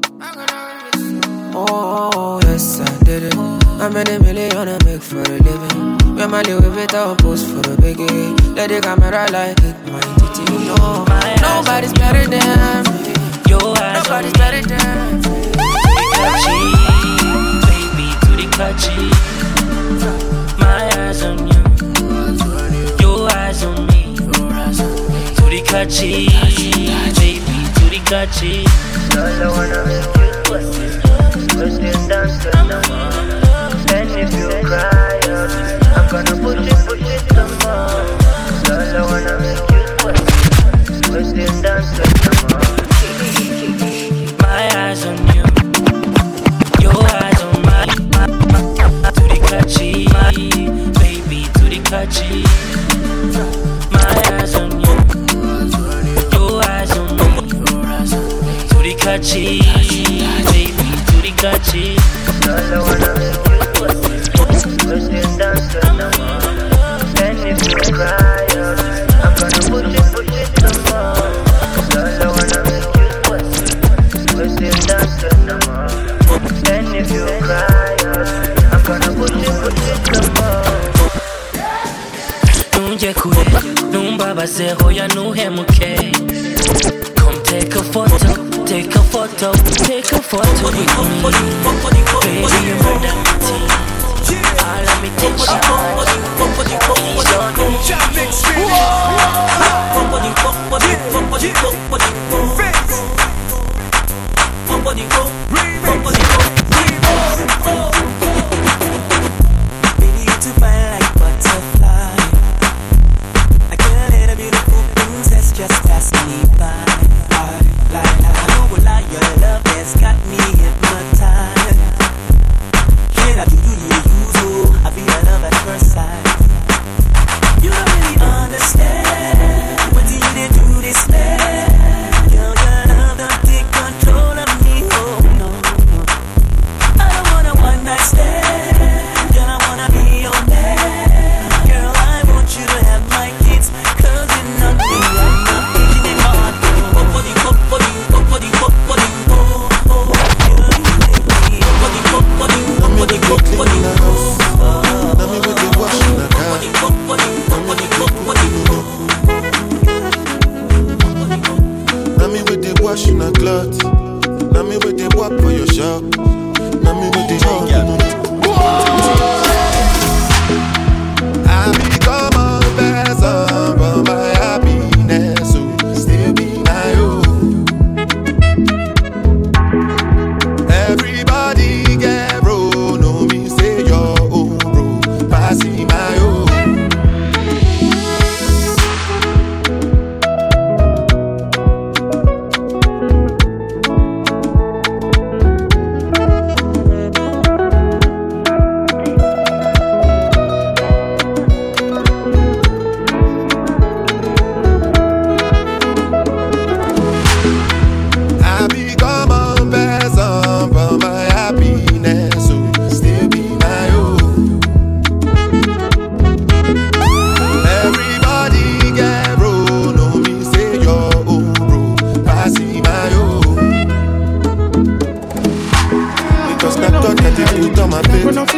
Oh, yes, I did it. I made a million I make for a living. When my little bit I post for the biggie. Let the camera like it, my titty. No, nobody's better than me. Nobody's better than me. Baby, to the clutchy. My eyes on you. Your eyes on me. Kachi, baby, to the kachi. Solo wanna make you pussy. Push this dance to the more. And if you cry, I'm gonna push it, push it some more. Solo wanna make you pussy. Push this dance to the more. My eyes on you. Your eyes on my, my, my to the kachi, baby, to the kachi. My eyes on you. Kachi, baby, to the kachi. Solo wanna make you pussy. Push this dance to the more. And if you cry, I'm gonna push it, push it some more. Solo wanna make you pussy. Push this dance to the more. And if you cry, I'm gonna push it, push it some more. Nunye kure, numbaba zero ya nuhemuke. Come take a photo. Take a photo, take a photo with me. Baby, you murder me tea. All of me take shots. Please don't do Baby, you're too fine like butterfly. Like a little beautiful princess just pass me by. Like, I know a lot, your love has got me hypnotized.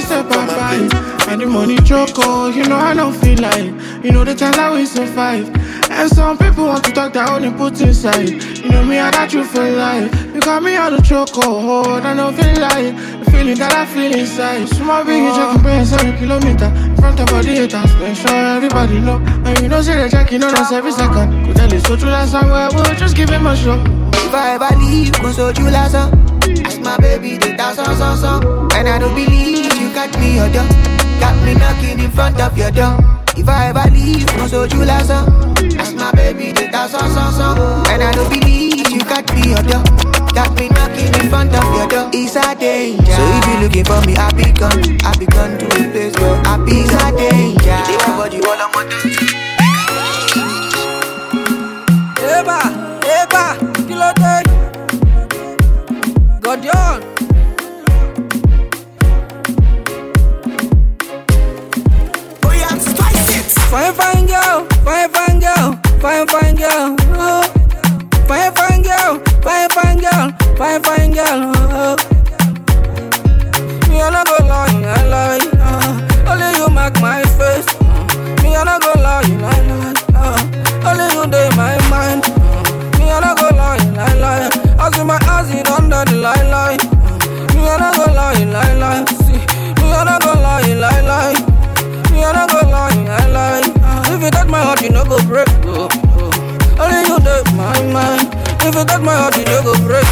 say bye-bye. And the money choco, you know I don't feel like. You know the times I we survive. And some people want to talk that only put inside. You know me, I got you for life. You got me on the choco, I don't feel like the feeling that I feel inside. Small big, you check and seven kilometer in front of all the haters. Make sure everybody know. And you know, say they're checking on us every second. Could tell it's so true that somewhere, we'll just give him a shot. If I ever leave, go so you last up. Ask my baby, they dance on, so, so. And I don't believe you got me your door. Got me knocking in front of your door. If I ever leave, go so you last up. Ask my baby, they dance on, so, so. And I don't believe you got me your door. Got me knocking in front of your door. It's a danger. So if you looking for me, I be gone. I be gone to a place where I be. It's a danger. Everybody all I want to do. Eba, Eba, Kilote, Godion. Oh yeah, spice it. Fine, fine girl, fine, fine girl, fine, fine girl. Oh. Fine, fine girl, fine, fine girl, fine, fine girl. Oh. Me I no go lie, I lie. Uh. Only you make my face. Uh. Me I no go lie, I lie. Uh. Only you dey my mind. Me I no go lie, lie, lie. I see my eyes in under the light, lie. Me I no go lie, lie, lie. See, me I no go lie, lie, lie. Me I no go lie, lie, lie. If you touch my heart, you no go break. Oh, oh. Only you dey my mind. If you touch my heart, you no go break.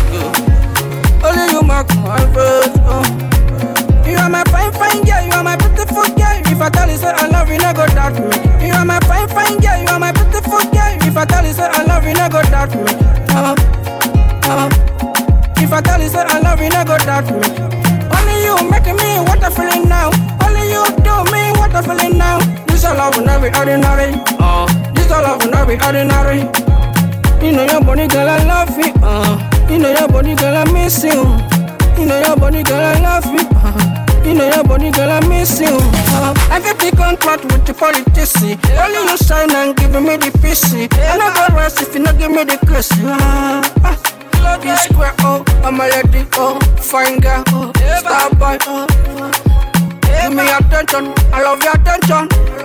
Oh. Only you mark my face. Oh. You are my fine, fine girl. You are my beautiful girl. If I tell you say I love you, no go doubt me. You are my fine, fine girl. You are my beautiful girl. If I tell you say I love you, no go doubt me. Uh, uh. If I tell you say I love you, no go doubt me. Only you making me what I'm feeling now. Only you do me what I'm feeling now. This all love will not be ordinary. Uh, this all love will not be ordinary. You know your body, girl, I love you. Uh, you know your body, girl, I miss you. You know your body, girl, I love you. Uh, You know your body, girl, I miss you. Uh, I get the contract with the politics. Only you shine and giving me the fishy. I no go rest if you not give me the kiss. Uh, uh, love you square, oh, I'm a lady, oh, fine girl, oh, star boy, oh. Give me attention, I love your attention.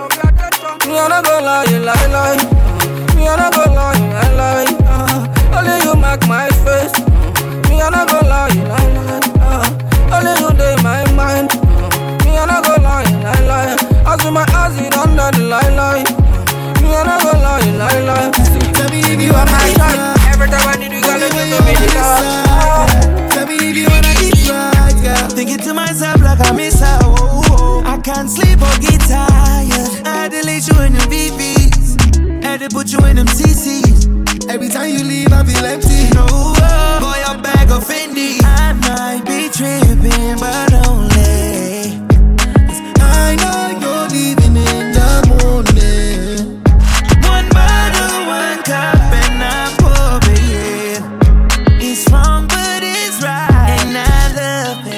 Me I no go lie, lie, lie. Me I no go lie, lie, lie. Uh, only you make my face. Me I no go lie, lie, lie. Uh, only you dey my mind. Me I no go lie, lie, lie. I see my eyes in under the light, lie. Me I no go lie, lie, lie. Baby, if you are my shot, every time I need you, girl, you give me the touch. Baby, if you wanna eat right, girl, thinking to myself like I miss her. Oh, oh. I can't sleep or get tired. I had to lay you in them B Bs, had to put you in them C Cs. Every time you leave, I feel empty. No, oh, boy, your bag of Fendi. I might be tripping, but only 'cause I know you're leaving in the morning. One bottle, one cup, and I'm pouring. It's wrong, but it's right, and I love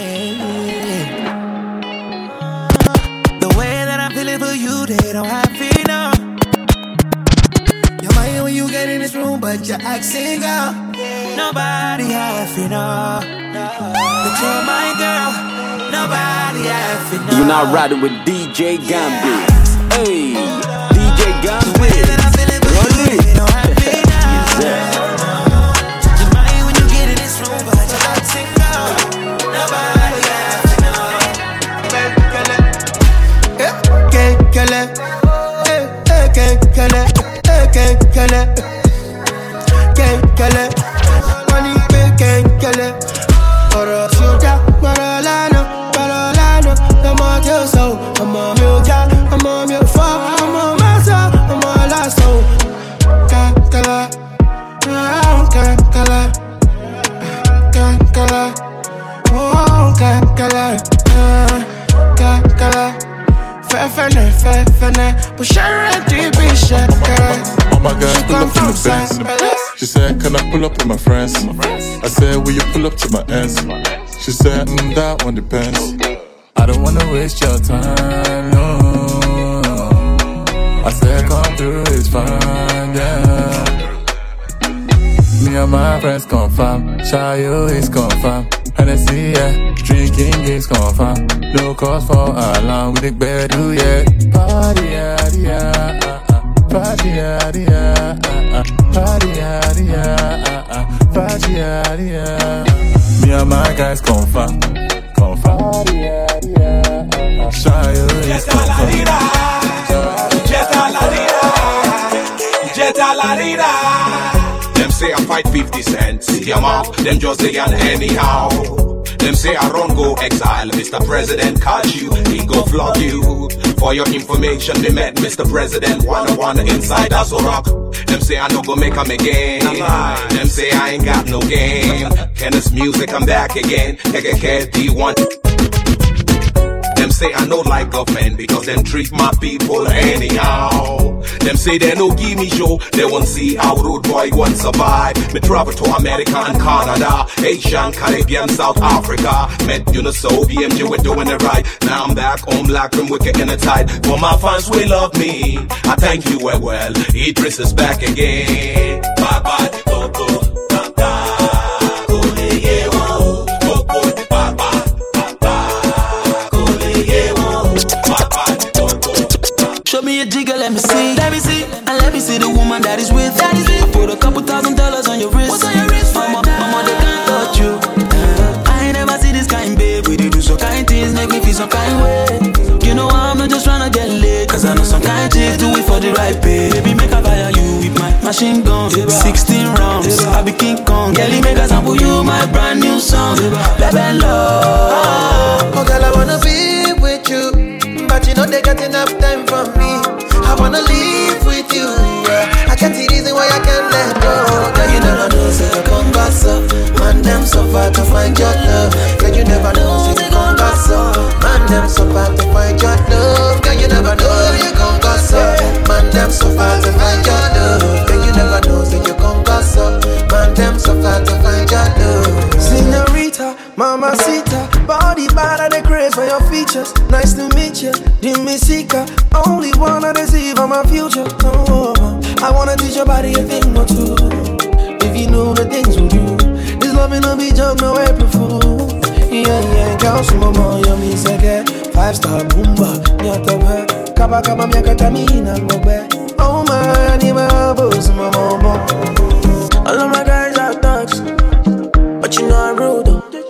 it. The way that I'm feeling for you, they don't have it now. You're mine when you get in this room, but you're acting out. Nobody have it all. But you're my girl. Nobody have it all. You're not riding with D J Gambit. Hey, D J Gambit. Roll it. Yes, sir. You're mine when you get in this room, but you're acting out. Nobody have it all. Hey, Kele. Hey, hey, Kele. Hey, Kele. Kele. Money, pay, Kele. Oro, sugar, Marolano, Marolano. I'm on your soul. I'm on your job. I'm on your phone. I'm on my soul. I'm on last soul. Kele. Kele. Kele. Oh, Kele. Kele. Fefene, fefene. Push her and deep in shit, Oh my God, pull up in the Benz. She said, can I pull up with my friends? I said, will you pull up to my ends? She said, mm, that one depends. I don't wanna waste your time, no. I said, come through, it's fine, yeah. Me and my friends confirm, Shayo is confirm. Hennessy, yeah. Drinking games confirm. No cause for alarm with the bed, do yeah. Party, yeah, yeah, uh, uh. Party, yeah, yeah, uh, uh. Party, yeah, yeah, uh, uh. Party, yeah, yeah. Me and my guys confirm, confirm. Party, yeah, yeah, uh, uh. Shy, is confirm. Jetta la rida, Jetta la rida. Them say I fight fifty cents, see them off, them just say and anyhow. Them say I run go exile, Mister President catch you, he go flog you. For your information, they met Mister President one on one inside us rock. Them say I no go make 'em again. Them say I ain't got no game. Kenneth's music, I'm back again. K K K D one. Them say I know like government because them treat my people anyhow. Them say they no give me show, they won't see how road boy won't survive. Me travel to America and Canada, Asian, Caribbean, South Africa. Met you know so B M G, we're doing it right. Now I'm back home black and wicked in the tide. For my fans will love me, I thank you well well. Idris is back again. Bye bye, Coco. Show me a jigger, let me see, let me see, and let me see the woman that is with. That is it. I put a couple thousand dollars on your wrist. What's on your wrist? Mama, right mama, they can't touch you. Uh, I ain't never see this kind, babe. We do so kind things, make me feel some kind way. You know I'm not just trying to get laid, cause I know some kind chicks do it for the right pay. Baby, make a fire you with my machine gun. sixteen rounds, I be King Kong. Kelly, make a sample you my brand new song. Baby, love. Oh, girl, I wanna be with you, but you know they got enough time for me. I wanna live with you, yeah. I can't see reason why I can't let go. Girl, you never know, say you come back so. Man, them so far to find your love. Girl, you never know, say you come back so. Man, them so far to find your love. Girl, you never know, say you come back so. Man, them so far to find your love. Girl, you never know, say you come back so. Man, them so far to find your love. Señorita, mamacita, body bad and the craze for your features. Nice to meet you, Dimisika. Only wanna deceive on my future. Oh, I wanna teach your body a thing or two. If you know the things we do, this loving no be joke, no April Fool. Yeah, yeah, girl, so mama, you me say five star boomba, nyata be, kaba kaba miaka tamina ngobe. Oh my, I need my elbows, my mama. All of my guys are thugs, but you know I'm rude.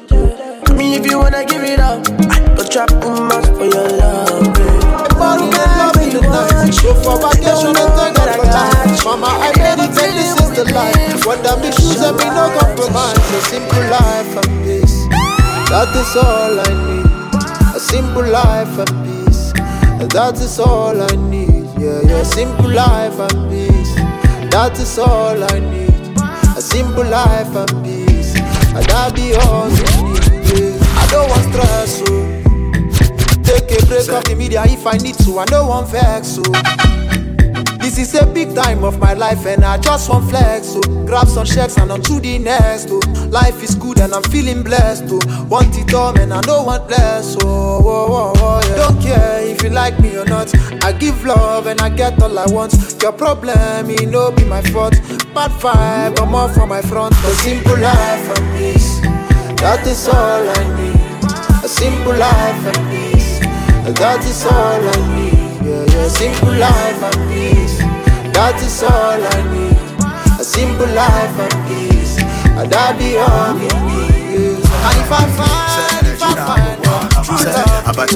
I mean, if you wanna give it up, I go trap too much for your love. Bottle get love in the night. Show for vacation and take off for life. Mama, I meditate, this is the life. When the big shoes and me no compromise. A simple life and peace, that is all I need. A simple life and peace, that is all I need. Yeah, yeah, simple life and peace, that is all I need. A simple life and peace, and that be all you need. Yeah. I don't want stress, so take a break off the media if I need to. I don't want vex, so this is a big time of my life and I just want flex, so grab some checks and on to the next, so life is good and I'm feeling blessed, so want it all and I don't want less, so oh, oh, oh, yeah. Don't care if you like me or not, I give love and I get all I want. Your problem, it no be my fault. Bad vibe, I'm off from my front. A simple life and peace, that is all I need. A simple life and peace, that is all I need. Yeah, yeah, simple life and peace, that is all I need. A simple life and peace, and that be all we need. And if I find, if I find About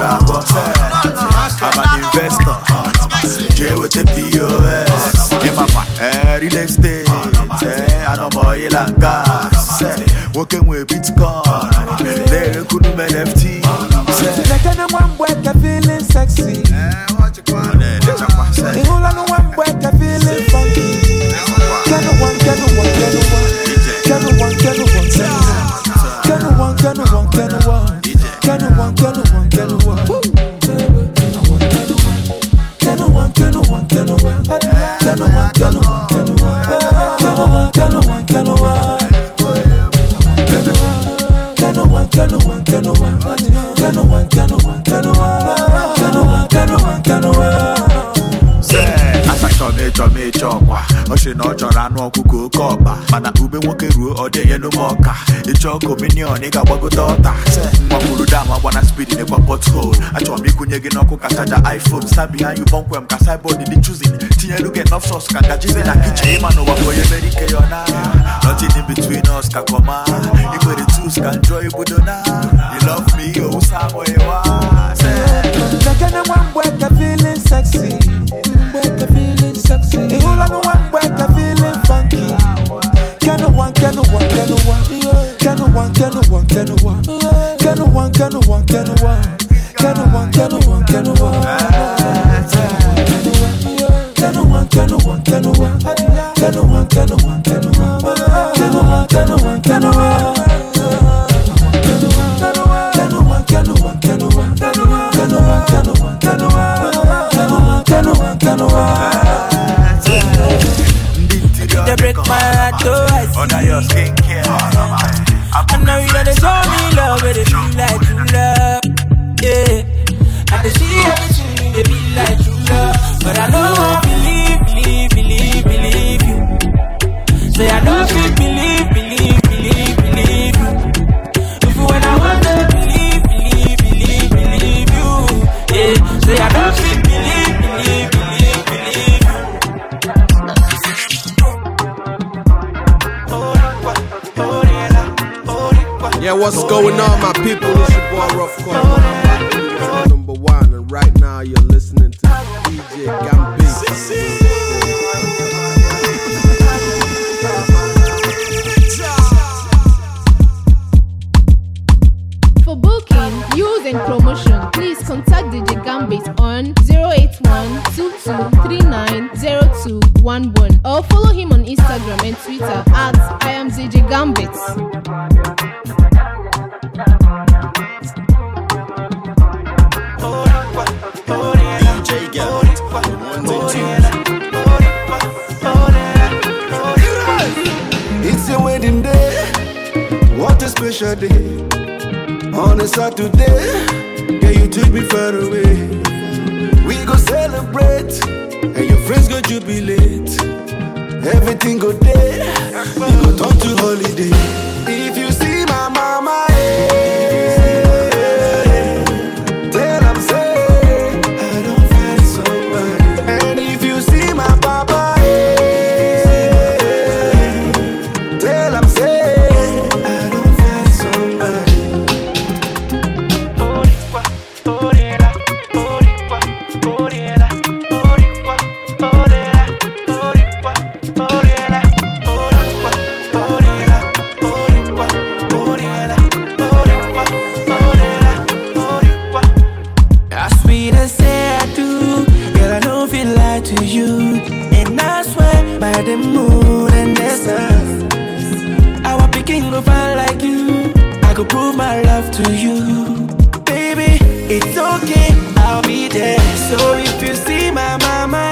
I'm an investor, J with the P O S. In my real estate, I know boy like gas. Working with Bitcoin, they couldn't be F T. Like anyone boy can feeling sexy. The whole of the one boy can feeling funky. Can one, can one, can one, can one, can one, can one, can one, can one, can one, can one, can one. Can one, can one, can one, can one, can one, can one, can one, can one. Can one, can one, can one, can one, can one, can one, can one, can one, can one. As I come mechọ mechọ ọkwa ọchị na ọ chọrọ anụ ọkụkọ oke ọkpa mana ube nwoke ruo ọ dịnye n'ụmụọka ịchọ kominion ị ga-agbagote ọta mgbapụrụ dam agbana speed nekwa pothole achọrọ m ikwunye gị n'ọkụ ka chaja iPhone stand behind you bonkwem ka cyborg dị choosing tinyelu gị enough sauce ka ngajizi na kitchen ịma n'ụwa bụ onye mere ike ya ọ na nothing in between us ka kọma ikwere tools ka enjoy ibudo na you love me oh samo ewa Nakana one boy ka feeling sexy, boy ka feeling sexy. The whole of one boy ka feeling funky. Can one, can one, can one, can one, can one, can one, can one, can one, can one, can one, can one, can one, can one, can one, can one, can one, can one, can one, can one, can one. They break my heart, oh I see. Under your skincare I know you don't show me love, but it feel like true love. Yeah, I can see everything, they be like true love. But I know I believe, believe, believe, believe you. Say I don't feel believe, believe, believe, believe you. If when I want to believe, believe, believe, believe you. Yeah, say I don't feel believe, believe, believe, believe you. Yeah, what's going on, my people? It's your boy Rough Corner, number one, and right now you're listening to D J Gambi. For booking, use and promotion, please contact D J Gambit on zero eight one, two two three nine, zero two one one or follow him on Instagram and Twitter at I am D J Gambit. D J Gambit, the ones and twos. It's your wedding day, what a special day. On a Saturday, yeah, you took me far away. We go celebrate, and your friends go jubilate. Everything go there, you go turn to holiday. If you see my mama, eh, tell I'm say I don't find somebody. And if you see my papa, eh, tell I'm say I don't find somebody. To you, and I swear by the moon and the sun, I will be king of all like you. I could prove my love to you, baby. It's okay, I'll be there. So if you see my mama,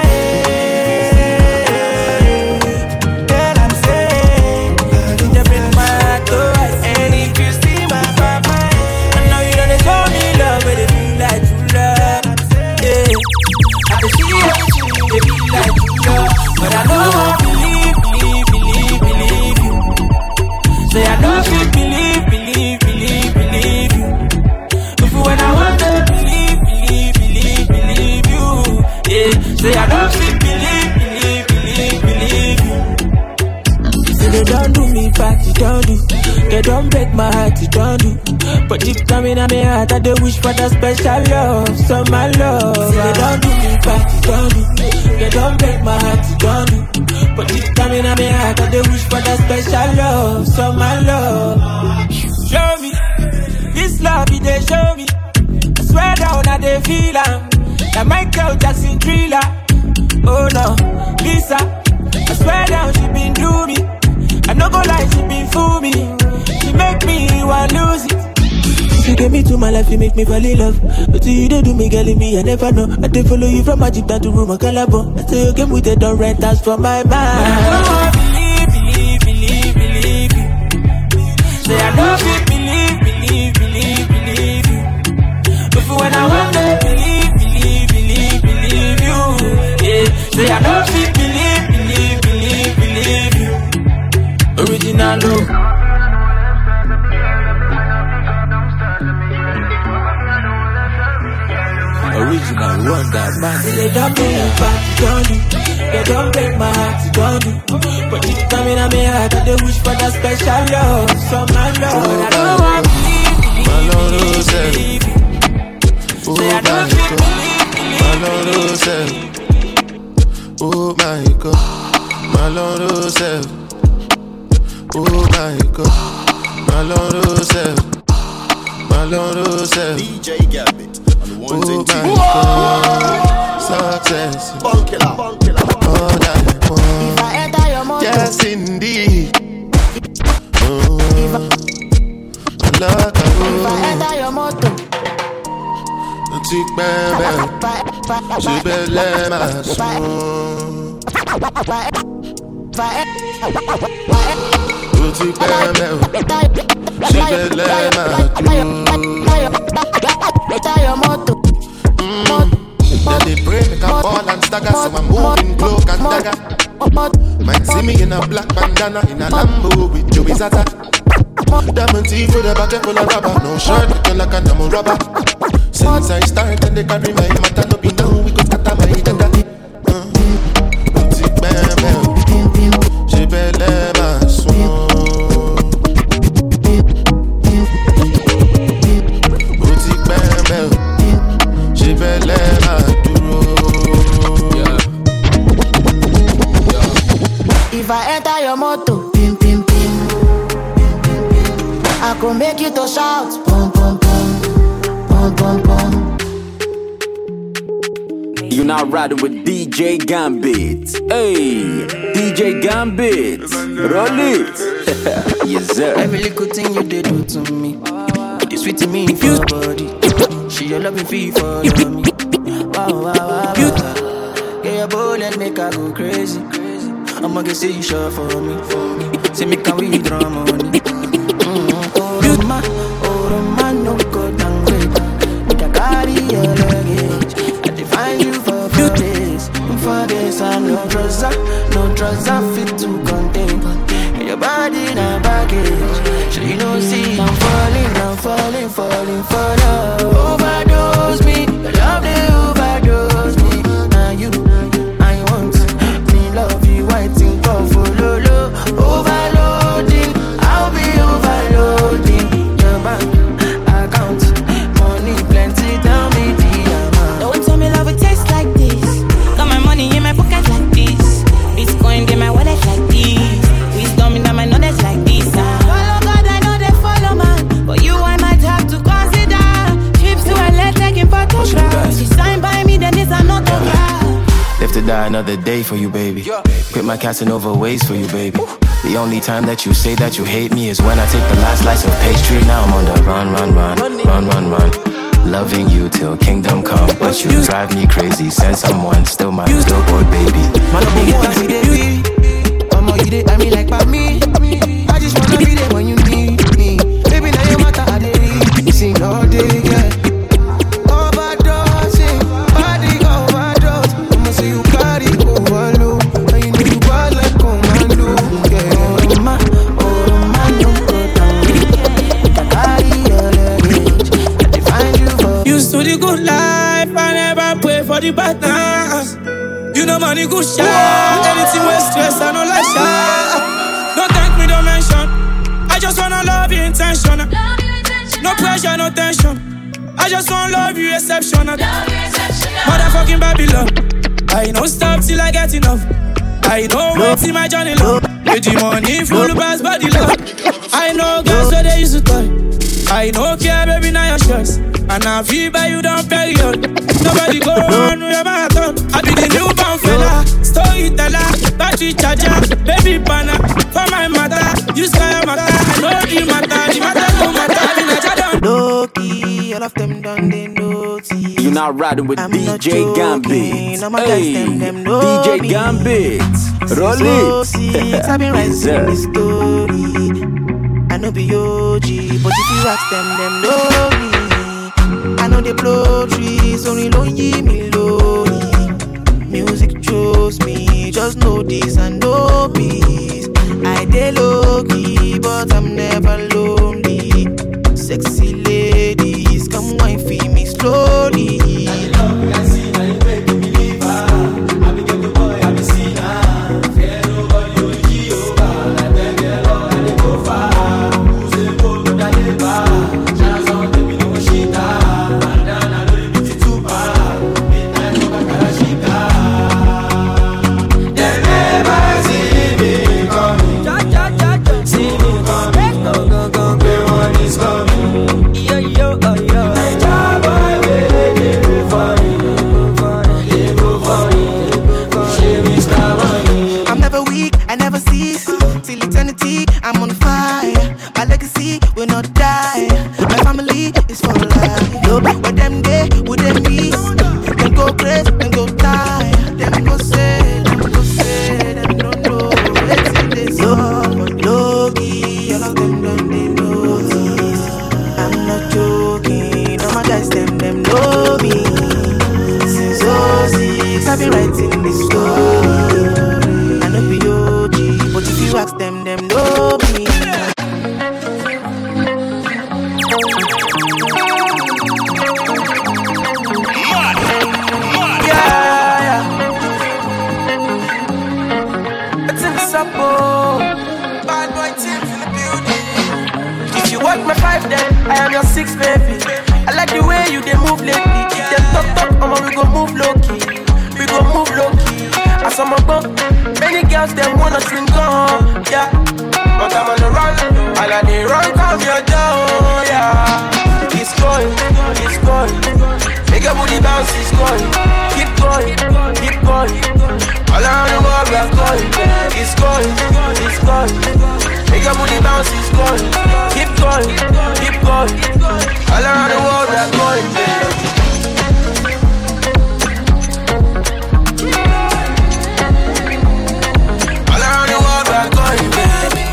eh, then I'm saying you break my heart, oh. And if you see my papa, I know you don't show me love, but it feel like true love. Yeah, I can see everything. They be like you, but I know I believe, believe, believe, believe you. Say I don't feel believe, believe, believe, believe you. If when I want to believe, believe, believe, believe you. Yeah, say I don't feel believe, believe, believe, believe you. Say they don't do me bad, you don't do. They don't break my heart, you don't do. But deep down in my heart, I do wish for that special love, so my love. Say they don't do me bad, you don't do. They don't break my heart, you don't do. But deep down in my heart, I do wish for that special love, so my love. Show me, this love, they show me. I swear down, I they feel am. That Michael Jackson thriller. Oh no, Lisa, I swear down, she been do me. I no go lie, she been fool me. She make me want lose it. You get me to my life, you make me fall in love. But you don't do me, girl, in me, I never know. I did follow you from Magic down to room of Calabo. I say you came with the don't rent that's from my mind. I don't believe, believe, believe, believe you. Say I don't believe, believe, believe, believe you. But when I want to believe, believe, believe, believe you. Yeah, say I don't believe. original, one that man. They don't bring me back, don't do. They don't break my heart, don't do. But you come in on my heart, and they wish for that special love. So my love, I don't want to leave you. My Lord, who said? Oh my God, my Lord, who said? Oh my God, my Lord, who said? Oh my God, my Lord, who said? My Lord, who said? D J Gambit on the ones and twos. Oh my God, success. Bunkilla, bunkilla, all that one. Yes, indeed. Oh, like a If I enter your motor, Tic baby, je vais les maçons. Tic baby, je vais les maçons. Yeah, they pray make a ball and stagger, so I'm moving cloak and dagger. Might see me in a black bandana, in a Lambo with Joey Zata. Diamond teeth with a bucket full of rubber, no shirt looking like a normal rubber. Since I started, they carry my matter, no be now we go scatter my dada. Boutique bébé, j'ai belle ma soin. Boutique bébé, j'ai belle ma duro. if I enter your motor, pim pim pim, I could make you to shout, pum pum pum, pum pum pum. You're not riding with D J Gambit. Hey, D J Gambit, roll it. Yes, sir. Every little thing you did do to me, it is sweet to me for your body. She your loving fee for me. Wow, wow, wow, wow. Get your bullet, make her go crazy. I'ma get say you sure for me, for me. Say me can we draw money. Mm-hmm. Oh, Roma, oh, Roma, no go down great. Make a carry your luggage. I define you for four days. For days, I no trouser, no trouser fit to contain. And your body na baggage. So you don't see I'm falling, I'm falling, falling for love. Overdose me, your love they overdose me. Now you, I want me love you, I think of for lolo. Overloading, I'll be overloading. Your bank account, money plenty, tell me the amount. Don't tell me love it tastes like this. Got my money in my pocket like this. Bitcoin in my wallet like this. Wisdom in my knowledge like this. Follow God, I know they follow man. But you, I might have to consider. Trips to L A taking photographs. You sign by me, then it's another guy. Live to die another day for you, baby. Quit my Casanova ways for you, baby. The only time that you say that you hate me is when I take the last slice of pastry. Now I'm on the run, run, run, run, run, run. Loving you till kingdom come, but you drive me crazy. Send someone, still my little boy, baby. Man, I'm you dey we. I'm you dey, I mean like by me. I just wanna be there when you need me. Baby, now you matter, I dey read. Sing all day, yeah. Overdosing, body overdose. I'ma say you carry overload, and you know you bad like commando. Yeah, oh ma, oh ma, no go down. Make a carry your luggage. I define you for. Used to the good life, I never pray for the bad times. You know money good shot. Anything with stress, I know like shot. Don't thank me, don't mention. I just wanna love you intentional. No pressure, no tension. I just wanna love you exceptional. Motherfucking Babylon. I no stop till I get enough. I know wait till my journey long. With the money full of bass body love. I know girls where they used to toy. I no care, baby, now your choice. And I feel by you down period. Nobody go on with your marathon. I be the newborn fella, storyteller, battery charger, baby banner. For my mother, you sky matter. I know the matter, the matter no matter. I mean, I don't low key, all of them done they notice. You're not riding with I'm D J Gambit. Hey, them, them D J Gambit, roll it. Six, I've been writing this story. I know be O G, but if you ask them, them know me. I know they blow trees, only lonely me lonely. Music chose me, just know this and know peace. I dey low key, but I'm never lonely. Sexy ladies, come wine for me slowly. Since oh six, I've been writing this story. I know be O G, but if you ask them, them know me. My five then, I am your six baby. I like the way you they move lately. If them talk talk, mama we go move low key. We go move low key. As I'm go, many girls them wanna swing on, yeah. But I'm on the run, all I they run come your door, yeah. It's going, it's going. Make your booty bounce, it's going. Keep going, keep going. All around the world we are going. It's going, it's going. Make your booty bounce, it's going. Keep going, keep going. All around the world we are going, baby. All around the world we are going, baby.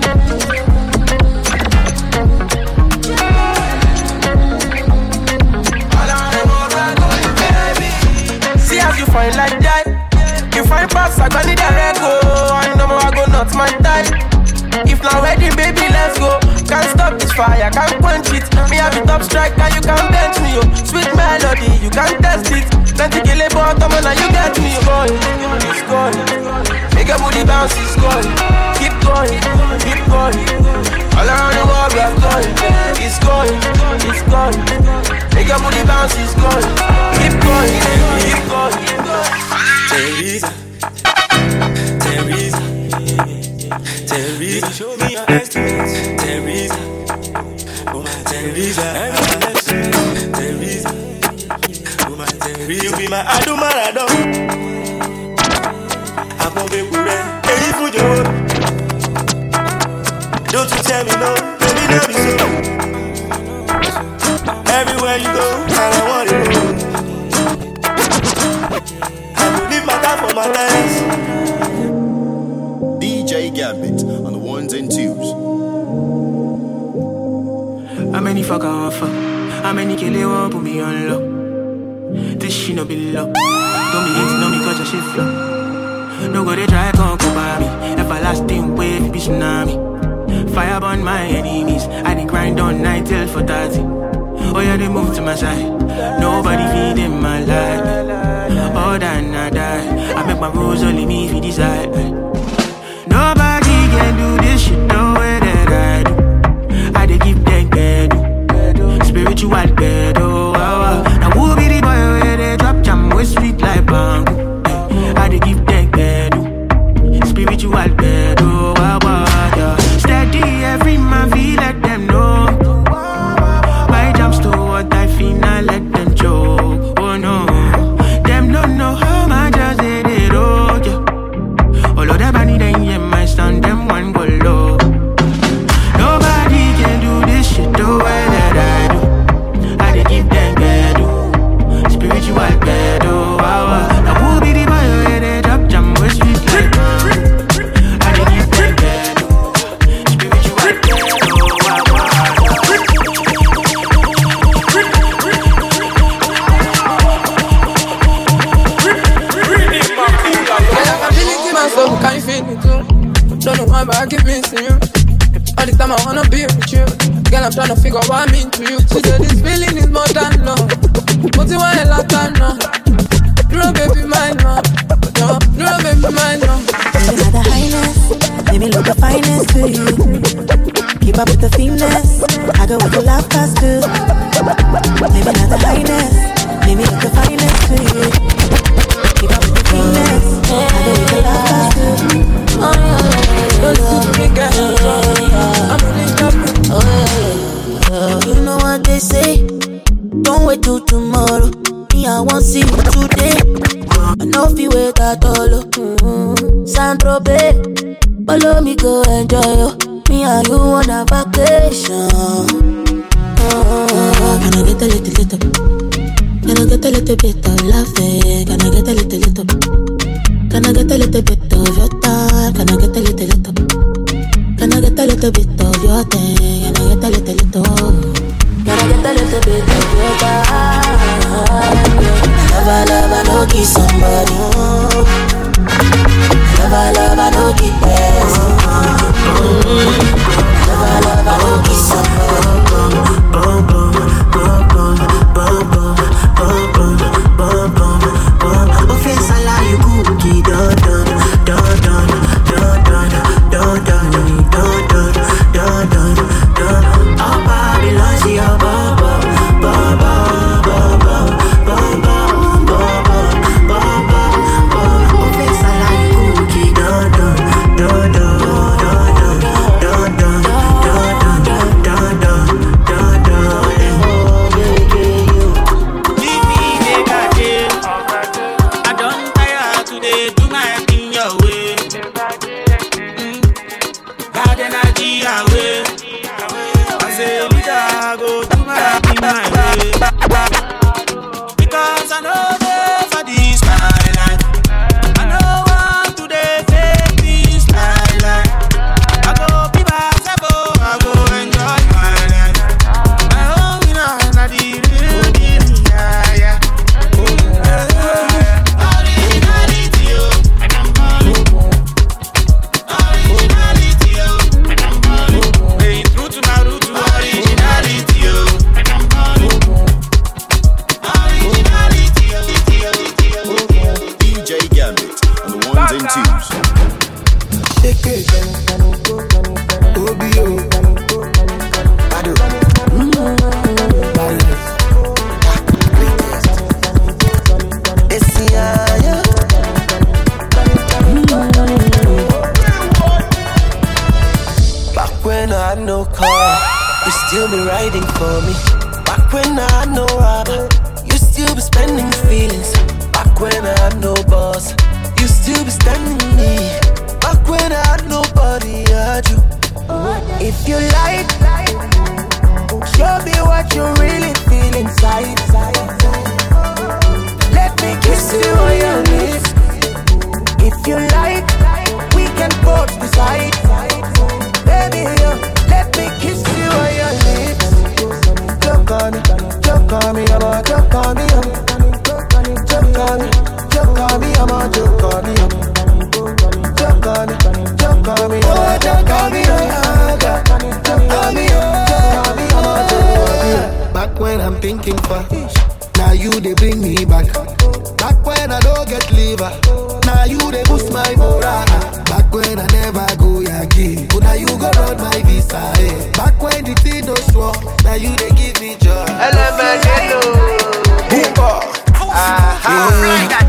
All around the world we are going, baby. See how you find like that. You find pass, I got need a rego. I know I go not my type. If not ready, baby, let's go. Can't stop this fire, can't quench it. Me have a top striker, you can't bench me, yo. Sweet melody, you can't test it. Plenty kill it, but come on, now you get me. It's going, it's going. Make your booty bounce, it's going. Keep going, keep going. All around the world we are going. It's going, it's going. Make your booty bounce, it's going. Keep going, keep going. Teresa, Teresa. Teresa, show me your estimates. Teresa, oh my Teresa, Teresa, oh my Teresa, you be my Adumarado. I'm gonna be good, hey, for you. Don't you tell me no, baby, let me so. Everywhere you go, I don't want to go. I will leave my time for my dance. D J Gambit on the ones and twos. How many fuck I want fuck? How many kill they want put me on lock? This shit no be luck. Don't be hating on me cause your shit flop. No go they try come go by me. Everlasting wave be tsunami. Fire burn my enemies. I dey grind on night till for thirty. Oh yeah, they move to my side. Nobody feeding my life. All than I die. I make my rules only me if you decide. Nobody can do this shit the way that I do. I dey give them bedu, spiritual bedu. Oh, oh. Now who be the boy where they drop jam with sweet like bamboo? I dey give them bedu, spiritual bedu. Oh, oh, yeah. Steady every man feel let them know. My jams to what I feel I let them joke. Oh no, them don't know how much I say they roll. Yeah. All of them I need them in my stand, them one go low. Nobody can do this shit the way that I do. I dey give them bedu, spiritual bedu. Now who be the boy where they drop jam with sweet like bamboo? I dey give them bedu, spiritual bedu. So can you feel it too? Don't know why, but I keep missing you. All the time I wanna be with you. Girl, I'm trying to figure what I mean to you. She said this feeling is more than love. But you want a lot of now. You know, baby, mine now. No, you know, baby, mine now. Baby, not the highness. Let me look the finest to you. Keep up with the finesse. I go with the love past too. Maybe not the highness. Let me look the finest to you. Keep up with the finesse. I go with the love past too. Oh yeah, don't love me, girl. I'm really happy. Oh yeah, you know what they say. Don't wait till tomorrow. Me, I want see you today. I know if you wait at all. Mm-hmm. Sandro Bay, follow me go enjoy you. Me and you on a vacation. Oh, can I get a little little? Can I get a little bit of laughing? Can I get a little little? Can I get a little bit of your time? Can I get a little little? Can I get a little bit of your thing? Can I get a little little? Can I get a little bit of your time? Love, love, I no kiss somebody. Love, love, I no keep best. Love, love, I no kiss somebody. Offense, I lie, you cookie, dun dun dun dun dun dun dun dun dun dun dun dun. All Babylon, she a baba, baba, baba, baba, baba, baba, baba. Offense, I lie, you cookie, dun dun dun dun dun dun dun dun dun dun dun dun dun. Leave me, make I get. I don't tire today, do my thing your way. Mm. Bad energy away. I say, leader, go do my thing my way. Because I know they for this my life. I know one today take this my life. I go be myself, oh, I go enjoy my life. My own winner, not the real deal, yeah, yeah. Originality, oh, I can call it. Originality, oh, I can call it. Staying true to my roots, originality, oh, I can call it. Originality, oh, D J Gambit on the ones and twos. Shake it, O B O, Ado, Barnes, Essia, back when I had no car, you still be riding for me. Back when I had no rubber, you still be spending feelings. Back when I had no boss, you still be standing me. Back when I had nobody, I had you. If you like, show me what you really feel inside. Let me kiss you on your lips. If you like, we can both decide. Baby, uh, let me kiss you on your lips. Joke on me, joke on me, I'm a joke on me, I'm joke on me, joke on me, joke on me, I'm a joke on me, joke on me, joke on me, oh joke on me, oh joke on me, joke on me, joke on me, I'm a joke on me. Back when I'm thinking for, now you they bring me back. Back when I don't get liver, now you they boost my morale. Back when I never go Yankee, but now you go run my visa. Eh. Back when the thing no show, now you they give me joy. Element hello, Booker, aha.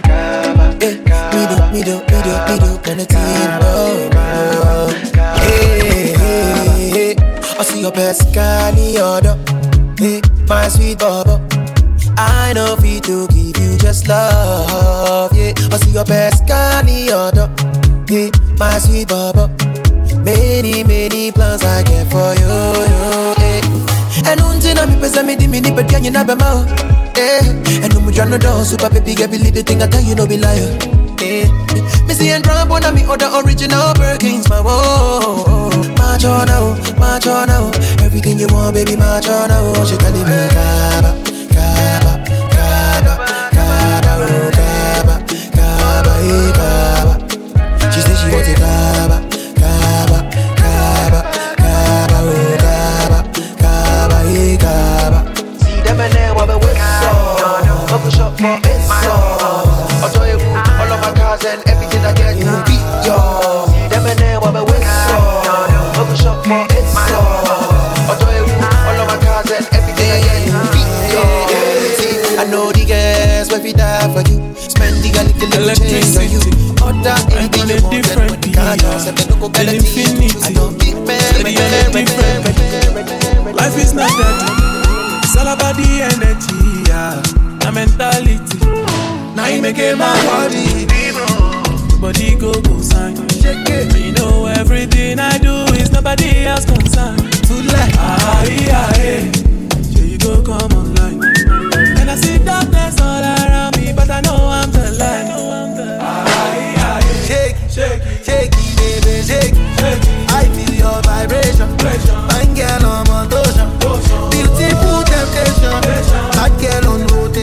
Me do, me do, me do, me do, penalty. Oh, hey, hey, hey. I see your best guy, order. Hey, my sweet bubble. I know fit to give you just love, yeah. I see your best guy, order. Hey, my sweet bubble. Many, many plans I get for you, you, yeah. And until I'm in me, me, me, but can you never know, yeah. And I'm trying to do super baby, get believe the thing I tell you, no be liar, yeah. Me see and drop one of me other original Birkins, my whoa. March on now, march on now. Everything you want, baby, march on now. She telling me, Kaba, Kaba, Kaba, Kaba, oh, Kaba, Kaba, eh, Kaba. She said she wants it, Kaba, Kaba, Kaba, Kaba, oh, Kaba, Kaba, eh, Kaba. See them and then what we with so. Bubble shop for it so. I'll tell you all of my cars and everything I get to beat yo. See them and then what we with so. Bubble shop for it so. I'll tell you all of my cars and everything I get to beat yo. See, I know the gas when we die for you. Spending a little little change on you. Other anything you want and when you can't yourself and look at the infinity. I don't big man, life is not that deep. It's all about the energy, yeah. The mentality. Now you make it my body. Body go go sign. You know everything I do is nobody else concerned. To let ah yeah yeah. So you go come online. And I see darkness all around me, but I know I'm the light. Ah yeah yeah. Shake, shake, shake, baby, shake. I feel your vibration. Fine girl on motion. Beautiful temptation. That girl on rotation.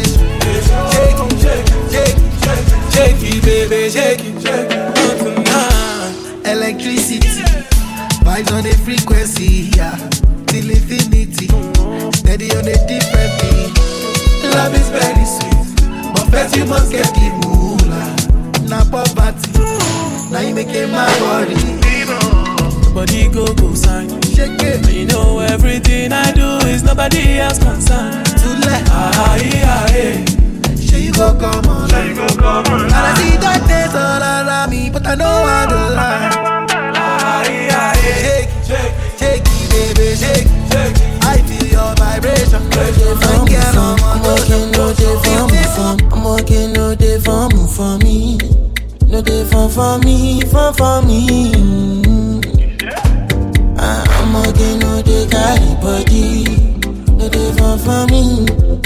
baby, shake it, shake it. Electricity, vibes on the frequency, yeah. Till infinity, steady on a different beat. Love is very sweet, but first you must get the moolah. Now poverty, now you make it my body. Body go go sign, shake it. You know everything I do is nobody else concerned. To let ah yeah yeah. Sure you go come on, sure you go come on. And I see darkness all around me, but I know I don't lie. Ah yeah yeah. Shake, shake, shake it, baby, shake, shake. I feel your vibration. I'm walking no day for me, I'm walking no day for me, for me, no day for for me, for for me. I'm walking no day carry body, no day for for me.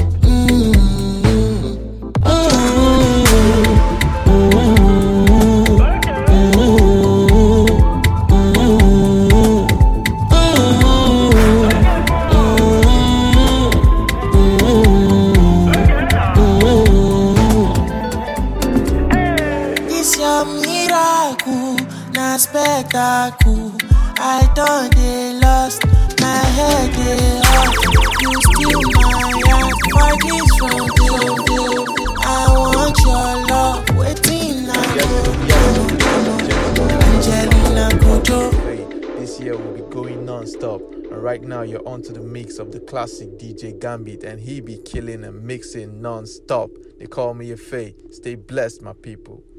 Spectacle, I thought they lost my head, they off. You steal my heart for this one, I want your love, waiting now. Angelina Kujo. Hey, this year will be going non-stop, and right now you're onto the mix of the classic D J Gambit, and he be killing and mixing non-stop. They call me a Faye. Stay blessed, my people.